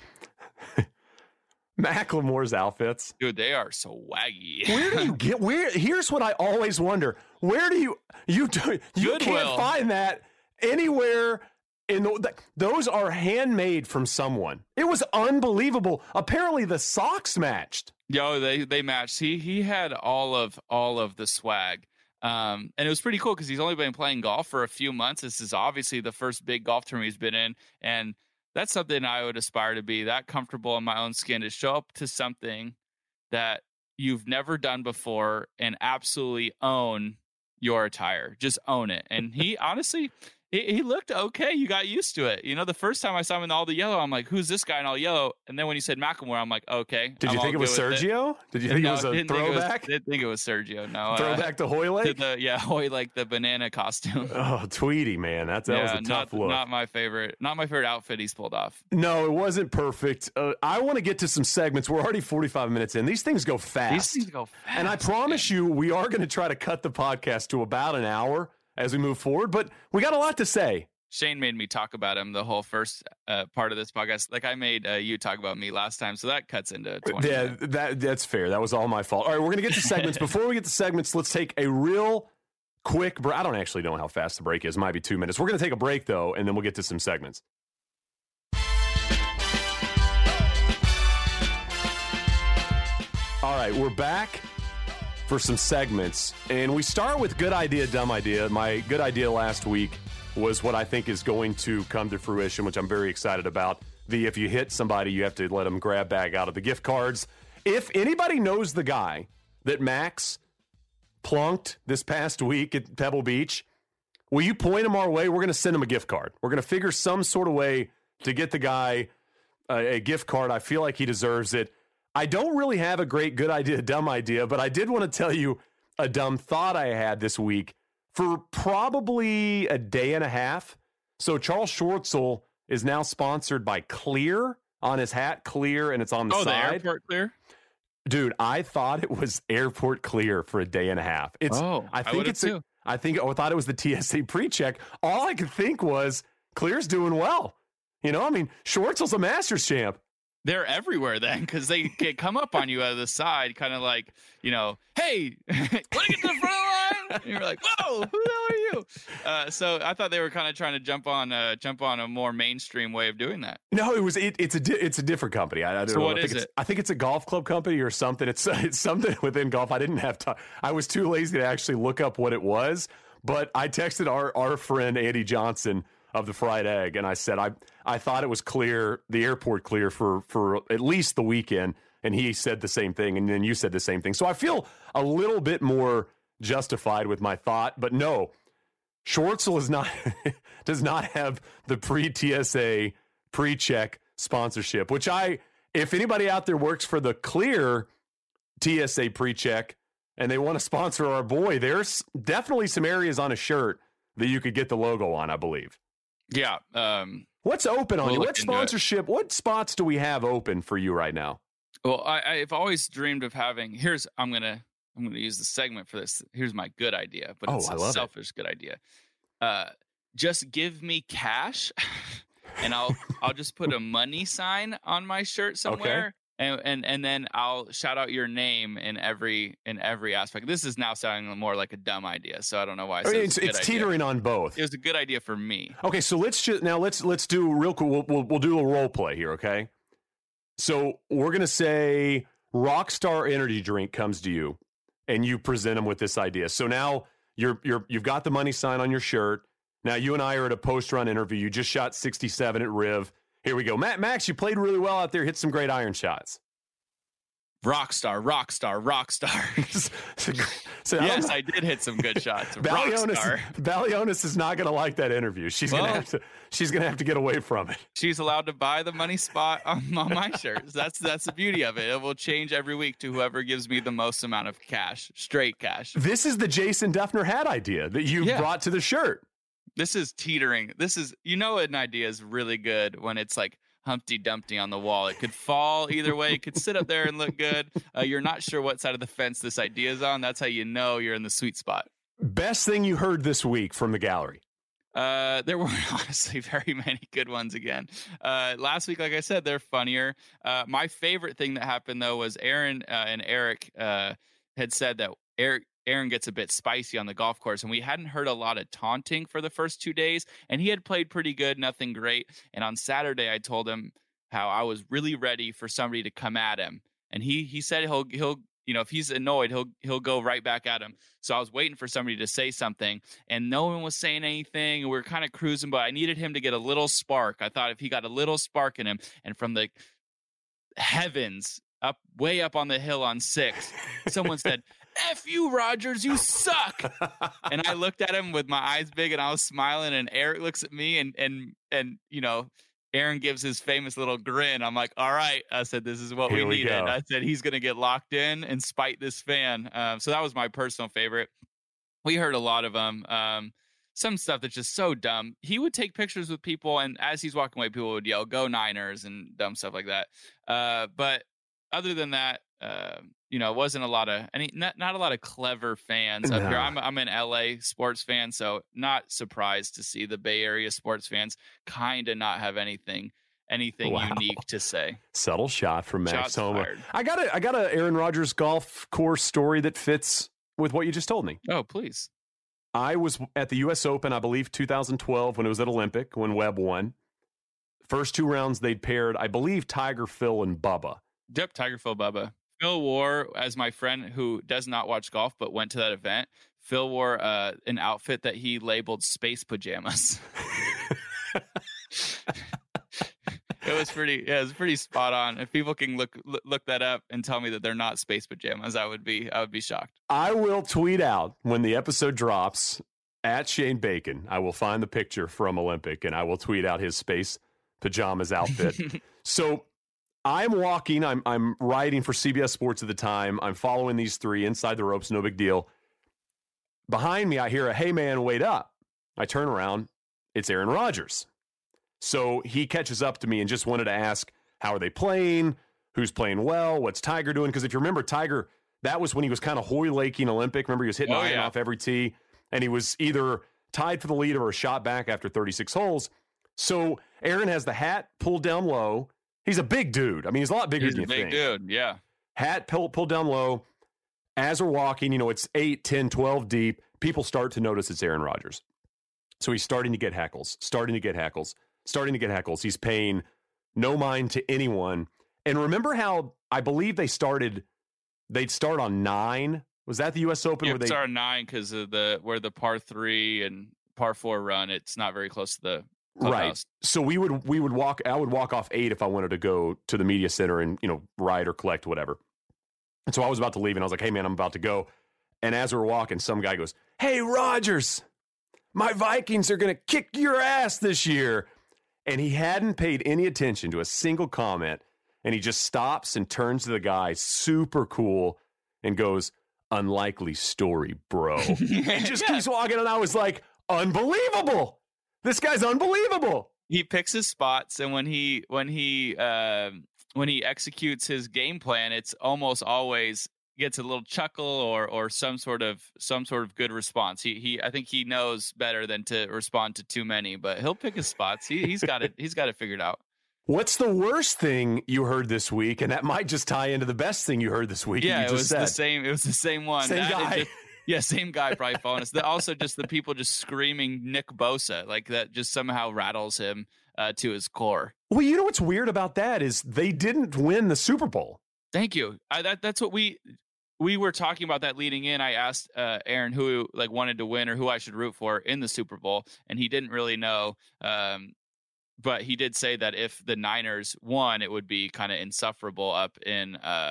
[SPEAKER 1] Macklemore's outfits?
[SPEAKER 2] Dude, they are so waggy.
[SPEAKER 1] Where do you get where here's what I always wonder. Where do you you do you
[SPEAKER 2] Goodwill.
[SPEAKER 1] can't find that anywhere in the those are handmade from someone. It was unbelievable. Apparently the socks matched.
[SPEAKER 2] Yo, they they matched. He he had all of all of the swag. Um, and it was pretty cool because he's only been playing golf for a few months. This is obviously the first big golf tournament he's been in, and that's something I would aspire to be, that comfortable in my own skin, to show up to something that you've never done before and absolutely own your attire. Just own it. And he honestly, he, he looked okay. You got used to it. You know, the first time I saw him in all the yellow, I'm like, who's this guy in all yellow? And then when you said Macklemore, I'm like, okay.
[SPEAKER 1] Did you
[SPEAKER 2] I'm
[SPEAKER 1] think it was Sergio? It. Did you think
[SPEAKER 2] no,
[SPEAKER 1] it was a
[SPEAKER 2] didn't
[SPEAKER 1] throwback?
[SPEAKER 2] Think it was, didn't think it was Sergio. No.
[SPEAKER 1] Throwback
[SPEAKER 2] uh,
[SPEAKER 1] to Hoylake?
[SPEAKER 2] To the, yeah, Hoylake, the banana costume.
[SPEAKER 1] Oh, Tweety, man. That's, that
[SPEAKER 2] yeah,
[SPEAKER 1] was a tough
[SPEAKER 2] not,
[SPEAKER 1] look.
[SPEAKER 2] Not my favorite. Not my favorite outfit he's pulled off.
[SPEAKER 1] No, it wasn't perfect. Uh, I want to get to some segments. We're already forty-five minutes in. These things go fast.
[SPEAKER 2] These things go fast.
[SPEAKER 1] And I promise man. you, we are going to try to cut the podcast to about an hour as we move forward, but we got a lot to say.
[SPEAKER 2] Shane made me talk about him the whole first uh, part of this podcast. Like I made uh, you talk about me last time, so that cuts into twenty
[SPEAKER 1] Yeah,
[SPEAKER 2] minutes.
[SPEAKER 1] that that's fair. That was all my fault. All right, we're going to get to segments. Before we get to segments, let's take a real quick break. I don't actually know how fast the break is. It might be two minutes. We're going to take a break, though, and then we'll get to some segments. All right, we're back for some segments, and we start with good idea, dumb idea. My good idea last week was what I think is going to come to fruition, which I'm very excited about. The if you hit somebody, you have to let them grab bag out of the gift cards. If anybody knows the guy that Max plunked this past week at Pebble Beach, will you point him our way? We're going to send him a gift card. We're going to figure some sort of way to get the guy a, a gift card. I feel like he deserves it. I don't really have a great good idea, dumb idea, but I did want to tell you a dumb thought I had this week for probably a day and a half. So Charles Schwartzel is now sponsored by Clear on his hat, Clear, and it's on the
[SPEAKER 2] oh,
[SPEAKER 1] side.
[SPEAKER 2] Oh, the Airport Clear?
[SPEAKER 1] Dude, I thought it was Airport Clear for a day and a half. It's,
[SPEAKER 2] oh,
[SPEAKER 1] I think
[SPEAKER 2] I
[SPEAKER 1] it's, a, I think, oh, I thought it was the T S A pre-check. All I could think was Clear's doing well. You know, I mean, Schwartzel's a Masters champ.
[SPEAKER 2] They're everywhere then, because they can come up on you out of the side, kind of like, you know, hey, want to get to the front of the line? And you're like, whoa, who the hell are you? Uh, so I thought they were kind of trying to jump on, uh, jump on a more mainstream way of doing that.
[SPEAKER 1] No, it was it, it's a di- it's a different company. I, I don't
[SPEAKER 2] so
[SPEAKER 1] know.
[SPEAKER 2] what
[SPEAKER 1] I think
[SPEAKER 2] is
[SPEAKER 1] it's,
[SPEAKER 2] it?
[SPEAKER 1] I think it's a golf club company or something. It's it's something within golf. I didn't have time. I was too lazy to actually look up what it was. But I texted our our friend Andy Johnson of the Fried Egg, and I said I I thought it was Clear, the Airport Clear for for at least the weekend, and he said the same thing, and then you said the same thing. So I feel a little bit more justified with my thought, but no, Schwartzel is not does not have the pre-T S A pre-check sponsorship, which I, if anybody out there works for the Clear T S A pre-check and they want to sponsor our boy, there's definitely some areas on a shirt that you could get the logo on, I believe.
[SPEAKER 2] Yeah. Um,
[SPEAKER 1] What's open on
[SPEAKER 2] we'll
[SPEAKER 1] you? What sponsorship? What spots do we have open for you right now?
[SPEAKER 2] Well, I, I've always dreamed of having. Here's I'm gonna I'm gonna use the segment for this. Here's my good idea, but it's
[SPEAKER 1] oh, I
[SPEAKER 2] a
[SPEAKER 1] love
[SPEAKER 2] selfish
[SPEAKER 1] it.
[SPEAKER 2] good idea. Uh, just give me cash, and I'll I'll just put a money sign on my shirt somewhere. Okay. And, and and then I'll shout out your name in every in every aspect. This is now sounding more like a dumb idea, so I don't know why I said
[SPEAKER 1] I mean,
[SPEAKER 2] it's,
[SPEAKER 1] it's, it's teetering on both.
[SPEAKER 2] It was a good idea for me.
[SPEAKER 1] Okay, so let's just now let's let's do real cool. We'll, we'll we'll do a role play here, okay? So we're gonna say Rockstar Energy Drink comes to you, and you present them with this idea. So now you're you're you've got the money sign on your shirt. Now you and I are at a post run interview. You just shot sixty-seven at Riv. Here we go. Matt, Max, you played really well out there. Hit some great iron shots.
[SPEAKER 2] Rock star, rock star, rock star.
[SPEAKER 1] so, so
[SPEAKER 2] yes, I, I did hit some good shots.
[SPEAKER 1] Balionis, Balionis is not going to like that interview. She's well, going to have to. She's going to have to get away from it.
[SPEAKER 2] She's allowed to buy the money spot on, on my shirts. That's that's the beauty of it. It will change every week to whoever gives me the most amount of cash, straight cash.
[SPEAKER 1] This is the Jason Duffner hat idea that you yeah. brought to the shirt.
[SPEAKER 2] This is teetering. This is, you know, an idea is really good when it's like Humpty Dumpty on the wall. It could fall either way. It could sit up there and look good. Uh, you're not sure what side of the fence this idea is on. That's how you know you're in the sweet spot.
[SPEAKER 1] Best thing you heard this week from the gallery?
[SPEAKER 2] Uh, there weren't honestly very many good ones again. Uh, last week, like I said, they're funnier. Uh, my favorite thing that happened, though, was Aaron uh, and Eric uh, had said that Eric Aaron gets a bit spicy on the golf course, and we hadn't heard a lot of taunting for the first two days, and he had played pretty good, nothing great. And on Saturday, I told him how I was really ready for somebody to come at him, and he he said he'll he'll you know if he's annoyed, he'll he'll go right back at him. So I was waiting for somebody to say something, and no one was saying anything, and we were kind of cruising, but I needed him to get a little spark. I thought if he got a little spark in him, and from the heavens up way up on the hill on six, someone said, F you, Rogers, you suck. And I looked at him with my eyes big and I was smiling, and Eric looks at me and, and, and, you know, Aaron gives his famous little grin. I'm like, all right. I said, this is what Here we needed. We I said, he's going to get locked in and spite this fan. Um, so that was my personal favorite. We heard a lot of them. Um, some stuff that's just so dumb. He would take pictures with people, and as he's walking away, people would yell, go Niners, and dumb stuff like that. Uh, but other than that, uh, you know, it wasn't a lot of any not, not a lot of clever fans up no. here. I'm I'm an L A sports fan, so not surprised to see the Bay Area sports fans kind of not have anything anything wow. unique to say.
[SPEAKER 1] Subtle shot from Max Homa. I got a I got a Aaron Rodgers golf course story that fits with what you just told me.
[SPEAKER 2] Oh, please.
[SPEAKER 1] I was at the U S Open, I believe, two thousand twelve when it was at Olympic when Webb won. First two rounds they'd paired, I believe, Tiger, Phil, and Bubba.
[SPEAKER 2] Yep, Tiger, Phil, Bubba. Phil wore, as my friend who does not watch golf but went to that event, Phil wore uh, an outfit that he labeled space pajamas. It was pretty, yeah, it was pretty spot on. If people can look look that up and tell me that they're not space pajamas, I would be I would be shocked.
[SPEAKER 1] I will tweet out when the episode drops at Shane Bacon. I will find the picture from Olympic and I will tweet out his space pajamas outfit. So I'm walking, I'm I'm writing for C B S Sports at the time. I'm following these three inside the ropes, no big deal. Behind me, I hear a, hey man, wait up. I turn around, it's Aaron Rodgers. So he catches up to me and just wanted to ask, how are they playing? Who's playing well? What's Tiger doing? Because if you remember, Tiger, that was when he was kind of hoy-laking Olympic. Remember, he was hitting
[SPEAKER 2] oh,
[SPEAKER 1] iron
[SPEAKER 2] yeah.
[SPEAKER 1] off every tee, and he was either tied for the lead or a shot back after thirty-six holes. So Aaron has the hat pulled down low. He's a big dude. I mean, he's a lot bigger
[SPEAKER 2] he's
[SPEAKER 1] than you
[SPEAKER 2] think.
[SPEAKER 1] think.
[SPEAKER 2] He's a big dude, yeah.
[SPEAKER 1] Hat pulled, pulled down low. As we're walking, you know, it's eight, ten, twelve deep. People start to notice it's Aaron Rodgers. So he's starting to get heckles, starting to get heckles, starting to get heckles. He's paying no mind to anyone. And remember how I believe they started, they'd start on nine. Was that the U S Open?
[SPEAKER 2] Yeah,
[SPEAKER 1] where they
[SPEAKER 2] start on nine because of the where the par three and par four run. It's not very close to the clubhouse.
[SPEAKER 1] Right. So we would we would walk. I would walk off eight if I wanted to go to the media center and you know ride or collect whatever. And so I was about to leave, and I was like, "Hey man, I'm about to go." And as we're walking, some guy goes, "Hey Rodgers, my Vikings are going to kick your ass this year." And he hadn't paid any attention to a single comment. And he just stops and turns to the guy, super cool, and goes, "Unlikely story, bro." And just yeah. keeps walking. And I was like, unbelievable. This guy's unbelievable.
[SPEAKER 2] He picks his spots. And when he when he uh, when he executes his game plan, it's almost always gets a little chuckle or or some sort of some sort of good response. He he I think he knows better than to respond to too many, but he'll pick his spots. He he's got it he's got it figured out.
[SPEAKER 1] What's the worst thing you heard this week? And that might just tie into the best thing you heard this week.
[SPEAKER 2] Yeah,
[SPEAKER 1] you just
[SPEAKER 2] it was
[SPEAKER 1] said.
[SPEAKER 2] the same. It was the same one.
[SPEAKER 1] Same
[SPEAKER 2] that
[SPEAKER 1] guy.
[SPEAKER 2] Just, yeah, same guy probably following us. Also, just the people just screaming Nick Bosa, like that just somehow rattles him uh, to his core.
[SPEAKER 1] Well, you know what's weird about that is they didn't win the Super Bowl.
[SPEAKER 2] Thank you. I, that that's what we. We were talking about that leading in. I asked uh, Aaron who like wanted to win or who I should root for in the Super Bowl, and he didn't really know. Um, but he did say that if the Niners won, it would be kind of insufferable up in uh,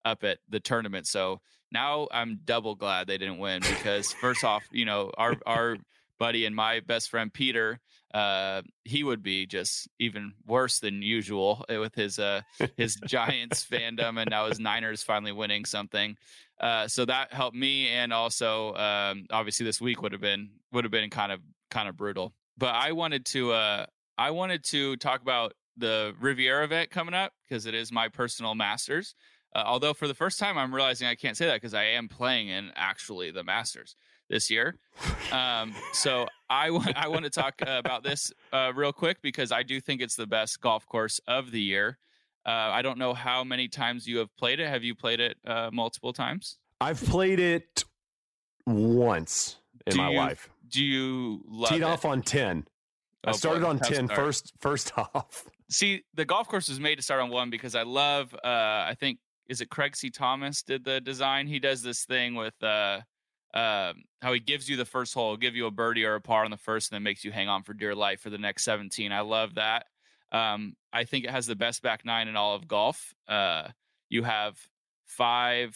[SPEAKER 2] up at the tournament. So now I'm double glad they didn't win, because first off, you know, our our buddy and my best friend Peter, uh, he would be just even worse than usual with his uh, his Giants fandom, and now his Niners finally winning something. Uh, so that helped me, and also um, obviously this week would have been would have been kind of kind of brutal. But I wanted to uh, I wanted to talk about the Riviera event coming up, because it is my personal Masters. Uh, although for the first time, I'm realizing I can't say that, because I am playing in actually the Masters this year. Um, so I, w- I want to talk uh, about this uh, real quick, because I do think it's the best golf course of the year. Uh, I don't know how many times you have played it. Have you played it uh, multiple times?
[SPEAKER 1] I've played it once in
[SPEAKER 2] do
[SPEAKER 1] my
[SPEAKER 2] you,
[SPEAKER 1] life.
[SPEAKER 2] Do you love
[SPEAKER 1] Teed
[SPEAKER 2] it?
[SPEAKER 1] off on ten.
[SPEAKER 2] Oh,
[SPEAKER 1] I started
[SPEAKER 2] boy,
[SPEAKER 1] on ten
[SPEAKER 2] start.
[SPEAKER 1] first, first off.
[SPEAKER 2] See, the golf course was made to start on one, because I love, uh, I think, is it Craig C. Thomas did the design? He does this thing with uh, uh, how he gives you the first hole, give you a birdie or a par on the first, and then makes you hang on for dear life for the next seventeen. I love that. Um, I think it has the best back nine in all of golf. Uh, you have five,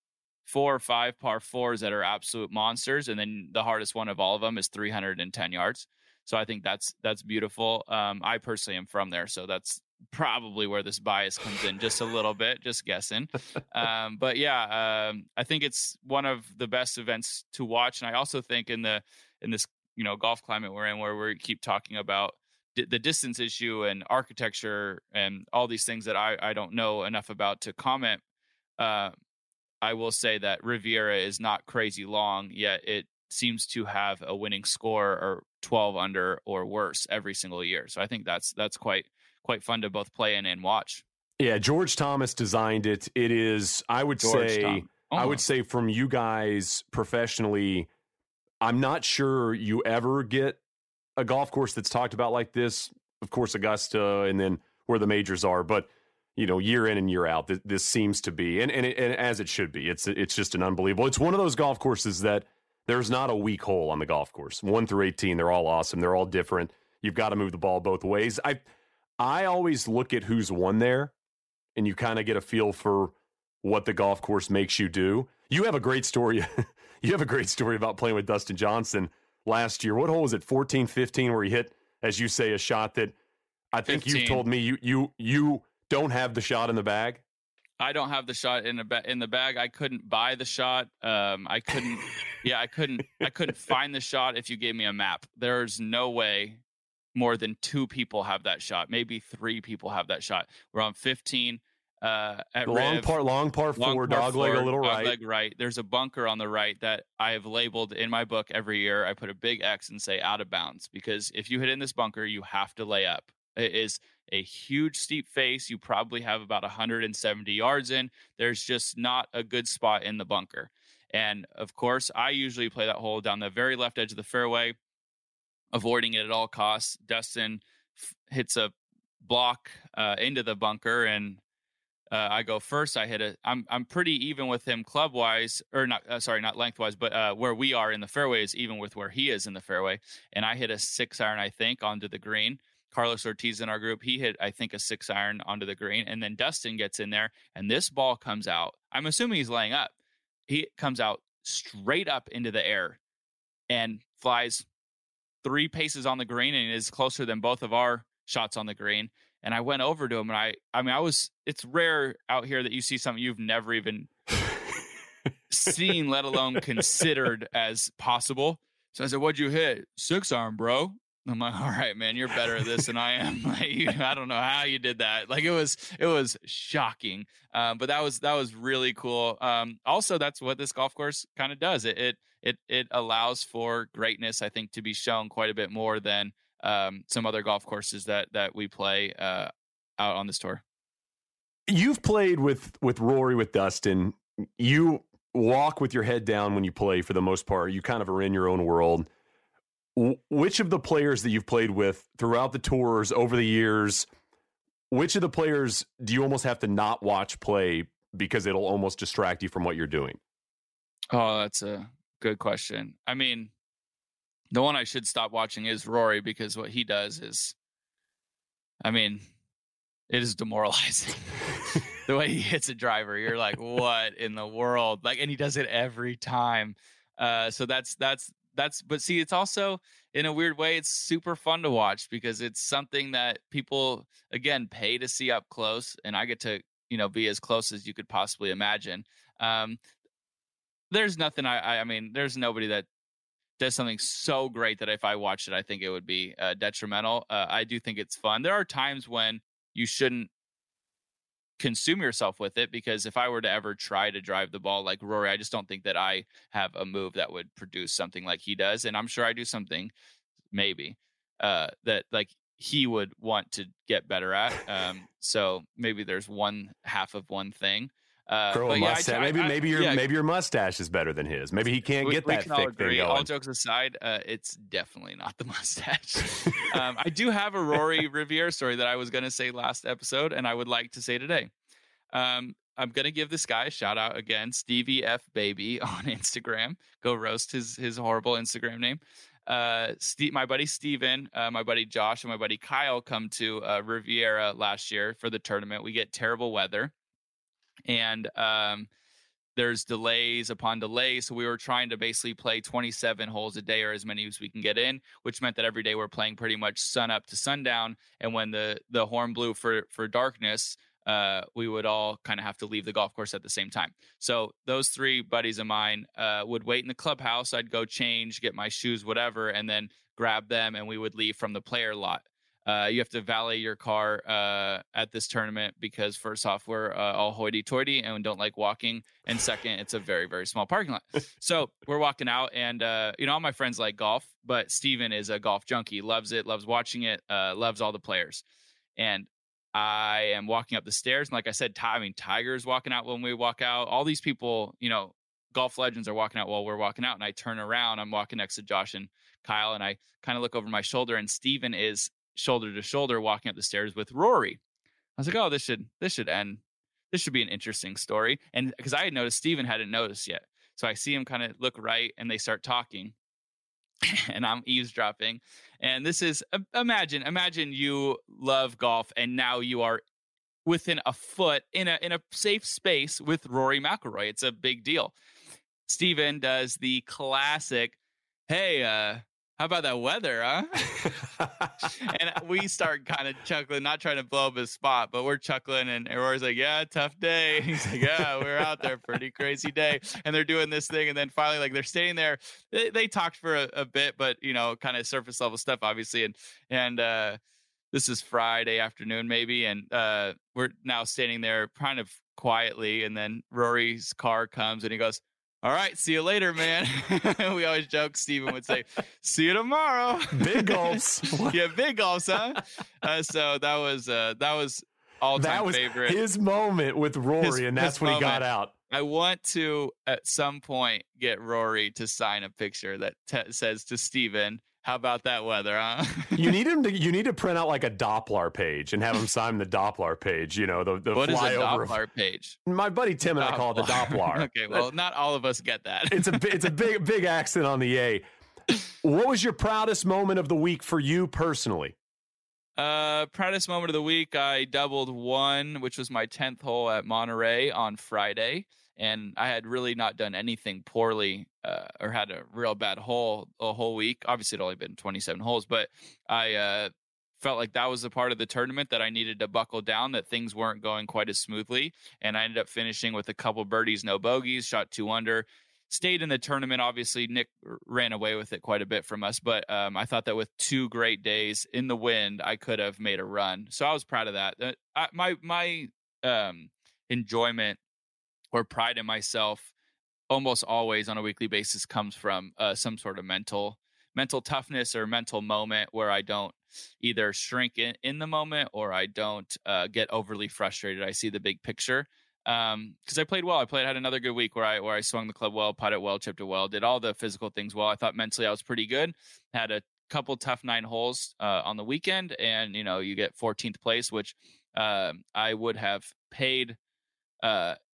[SPEAKER 2] four or five par fours that are absolute monsters, and then the hardest one of all of them is three hundred ten yards. So I think that's that's beautiful. Um, I personally am from there, so that's probably where this bias comes in just a little bit, just guessing. Um, but yeah, um, I think it's one of the best events to watch. And I also think in the in this you know golf climate we're in, where we keep talking about d- the distance issue and architecture and all these things that I, I don't know enough about to comment, uh, I will say that Riviera is not crazy long, yet it seems to have a winning score or twelve under or worse every single year. So I think that's that's quite quite fun to both play in and watch.
[SPEAKER 1] Yeah, George Thomas designed it. It is, I would
[SPEAKER 2] George
[SPEAKER 1] say,
[SPEAKER 2] oh.
[SPEAKER 1] I would say from you guys professionally, I'm not sure you ever get a golf course that's talked about like this. Of course, Augusta, and then where the majors are, but you know, year in and year out, this, this seems to be, and and, it, and as it should be. It's it's just an unbelievable. It's one of those golf courses that there's not a weak hole on the golf course. One through eighteen, they're all awesome. They're all different. You've got to move the ball both ways. I I always look at who's won there, and you kind of get a feel for what the golf course makes you do. You have a great story. You have a great story about playing with Dustin Johnson last year. What hole was it? fourteen, fifteen, where he hit, as you say, a shot that I think
[SPEAKER 2] fifteen.
[SPEAKER 1] you've told me you you you don't have the shot in the bag.
[SPEAKER 2] I don't have the shot in the ba- in the bag. I couldn't buy the shot. Um, I couldn't. yeah, I couldn't. I couldn't find the shot if you gave me a map. There's no way more than two people have that shot. Maybe three people have that shot. We're on fifteen uh, at
[SPEAKER 1] long
[SPEAKER 2] Riv,
[SPEAKER 1] par, long par
[SPEAKER 2] long
[SPEAKER 1] four,
[SPEAKER 2] par
[SPEAKER 1] dog leg
[SPEAKER 2] four,
[SPEAKER 1] a little
[SPEAKER 2] dog
[SPEAKER 1] right.
[SPEAKER 2] leg right. There's a bunker on the right that I have labeled in my book every year. I put a big X and say out of bounds, because if you hit in this bunker, you have to lay up. It is a huge steep face. You probably have about one hundred seventy yards in. There's just not a good spot in the bunker. And of course, I usually play that hole down the very left edge of the fairway, avoiding it at all costs. Dustin f- hits a block uh, into the bunker, and uh, I go first. I hit a. I'm I'm pretty even with him club wise, or not. Uh, sorry, not lengthwise, but uh, where we are in the fairway is even with where he is in the fairway. And I hit a six iron, I think, onto the green. Carlos Ortiz in our group, he hit, I think, a six iron onto the green, and then Dustin gets in there, and this ball comes out. I'm assuming he's laying up. He comes out straight up into the air and flies three paces on the green, and is closer than both of our shots on the green. And I went over to him, and I, I mean, I was. It's rare out here that you see something you've never even seen, let alone considered as possible. So I said, "What'd you hit?" Six iron, bro. I'm like, all right, man, you're better at this than I am. Like, you, I don't know how you did that. Like, it was, it was shocking. Um, but that was, that was really cool. Um, also, that's what this golf course kind of does. It, it, it, it allows for greatness, I think, to be shown quite a bit more than um, some other golf courses that that we play uh, out on this tour.
[SPEAKER 1] You've played with with Rory, with Dustin. You walk with your head down when you play, for the most part. You kind of are in your own world. Which of the players that you've played with throughout the tours over the years, which of the players do you almost have to not watch play because it'll almost distract you from what you're doing?
[SPEAKER 2] Oh, that's a good question. I mean, the one I should stop watching is Rory, because what he does is, I mean, it is demoralizing. the way he hits a driver, you're like, what in the world? Like, and he does it every time. Uh, so that's that's that's. But see, it's also in a weird way, it's super fun to watch because it's something that people again pay to see up close, and I get to you know be as close as you could possibly imagine. Um, there's nothing. I, I I mean, there's nobody that does something so great that if I watched it, I think it would be uh, detrimental. Uh, I do think it's fun. There are times when you shouldn't consume yourself with it, because if I were to ever try to drive the ball like Rory, I just don't think that I have a move that would produce something like he does. And I'm sure I do something maybe uh, that like he would want to get better at. Um, so maybe there's one half of one thing. Uh,
[SPEAKER 1] Grow a
[SPEAKER 2] but yeah,
[SPEAKER 1] mustache.
[SPEAKER 2] I,
[SPEAKER 1] maybe
[SPEAKER 2] I,
[SPEAKER 1] maybe your
[SPEAKER 2] yeah,
[SPEAKER 1] maybe your mustache is better than his. Maybe he can't
[SPEAKER 2] we,
[SPEAKER 1] get
[SPEAKER 2] we
[SPEAKER 1] that
[SPEAKER 2] can all
[SPEAKER 1] thick
[SPEAKER 2] agree.
[SPEAKER 1] thing going.
[SPEAKER 2] All jokes aside, uh, it's definitely not the mustache. um, I do have a Rory Riviere story that I was going to say last episode, and I would like to say today. Um, I'm going to give this guy a shout out again, Stevie F Baby on Instagram. Go roast his his horrible Instagram name. Uh, Steve, my buddy Steven, uh, my buddy Josh, and my buddy Kyle come to uh, Riviera last year for the tournament. We get terrible weather, and um, there's delays upon delays. So we were trying to basically play twenty-seven holes a day, or as many as we can get in, which meant that every day we're playing pretty much sun up to sundown. And when the, the horn blew for, for darkness, uh, we would all kind of have to leave the golf course at the same time. So those three buddies of mine uh, would wait in the clubhouse. I'd go change, get my shoes, whatever, and then grab them, and we would leave from the player lot. Uh, you have to valet your car uh, at this tournament because, first off, we're uh, all hoity-toity and don't like walking. And second, it's a very, very small parking lot. So we're walking out, and, uh, you know, all my friends like golf, but Steven is a golf junkie, loves it, loves watching it, uh, loves all the players. And I am walking up the stairs. And like I said, Ty, I mean, Tiger's walking out when we walk out. All these people, you know, golf legends are walking out while we're walking out. And I turn around. I'm walking next to Josh and Kyle, and I kind of look over my shoulder, and Steven is shoulder to shoulder walking up the stairs with Rory. I was like, oh, this should this should end. This should be an interesting story. And because I had noticed, Steven hadn't noticed yet. So I see him kind of look right, and they start talking. And I'm eavesdropping. And this is, imagine, imagine you love golf, and now you are within a foot in a in a safe space with Rory McIlroy. It's a big deal. Steven does the classic, hey, uh, how about that weather, huh? And we start kind of chuckling, not trying to blow up his spot, but we're chuckling. And Rory's like, yeah, tough day. He's like, yeah, we're out there, pretty crazy day. And they're doing this thing. And then finally, like, they're staying there. They, they talked for a, a bit, but, you know, kind of surface level stuff, obviously. And, and, uh, this is Friday afternoon, maybe. And, uh, we're now standing there kind of quietly. And then Rory's car comes, and he goes, all right, see you later, man. We always joke, Steven would say, see you tomorrow.
[SPEAKER 1] Big gulps.
[SPEAKER 2] Yeah, big gulps, huh? Uh, so that was uh, that was all-time
[SPEAKER 1] that was
[SPEAKER 2] favorite.
[SPEAKER 1] His moment with Rory, his, and that's when moment. He got out.
[SPEAKER 2] I want to, at some point, get Rory to sign a picture that t- says to Steven, how about that weather, huh?
[SPEAKER 1] You need him to. You need to print out like a Doppler page and have him sign the Doppler page. You know, the the
[SPEAKER 2] what
[SPEAKER 1] flyover.
[SPEAKER 2] What is a Doppler of, page?
[SPEAKER 1] My buddy Tim and Doppler. I call it the Doppler.
[SPEAKER 2] Okay, well, not all of us get that.
[SPEAKER 1] It's a it's a big big accent on the A. What was your proudest moment of the week for you personally?
[SPEAKER 2] Uh, proudest moment of the week, I doubled one, which was my tenth hole at Monterey on Friday. And I had really not done anything poorly uh, or had a real bad hole a whole week. Obviously, it only been twenty-seven holes, but I uh, felt like that was the part of the tournament that I needed to buckle down, that things weren't going quite as smoothly. And I ended up finishing with a couple birdies, no bogeys, shot two under, stayed in the tournament. Obviously, Nick ran away with it quite a bit from us, but um, I thought that with two great days in the wind, I could have made a run. So I was proud of that. Uh, I, my my um, enjoyment or pride in myself almost always on a weekly basis comes from uh, some sort of mental mental toughness or mental moment where I don't either shrink in, in the moment or I don't uh, get overly frustrated. I see the big picture um, because I played well. I played had another good week where I where I swung the club well, putted well, chipped it well, did all the physical things well. I thought mentally I was pretty good. Had a couple tough nine holes uh, on the weekend, and you know you get fourteenth place, which uh, I would have paid. Uh,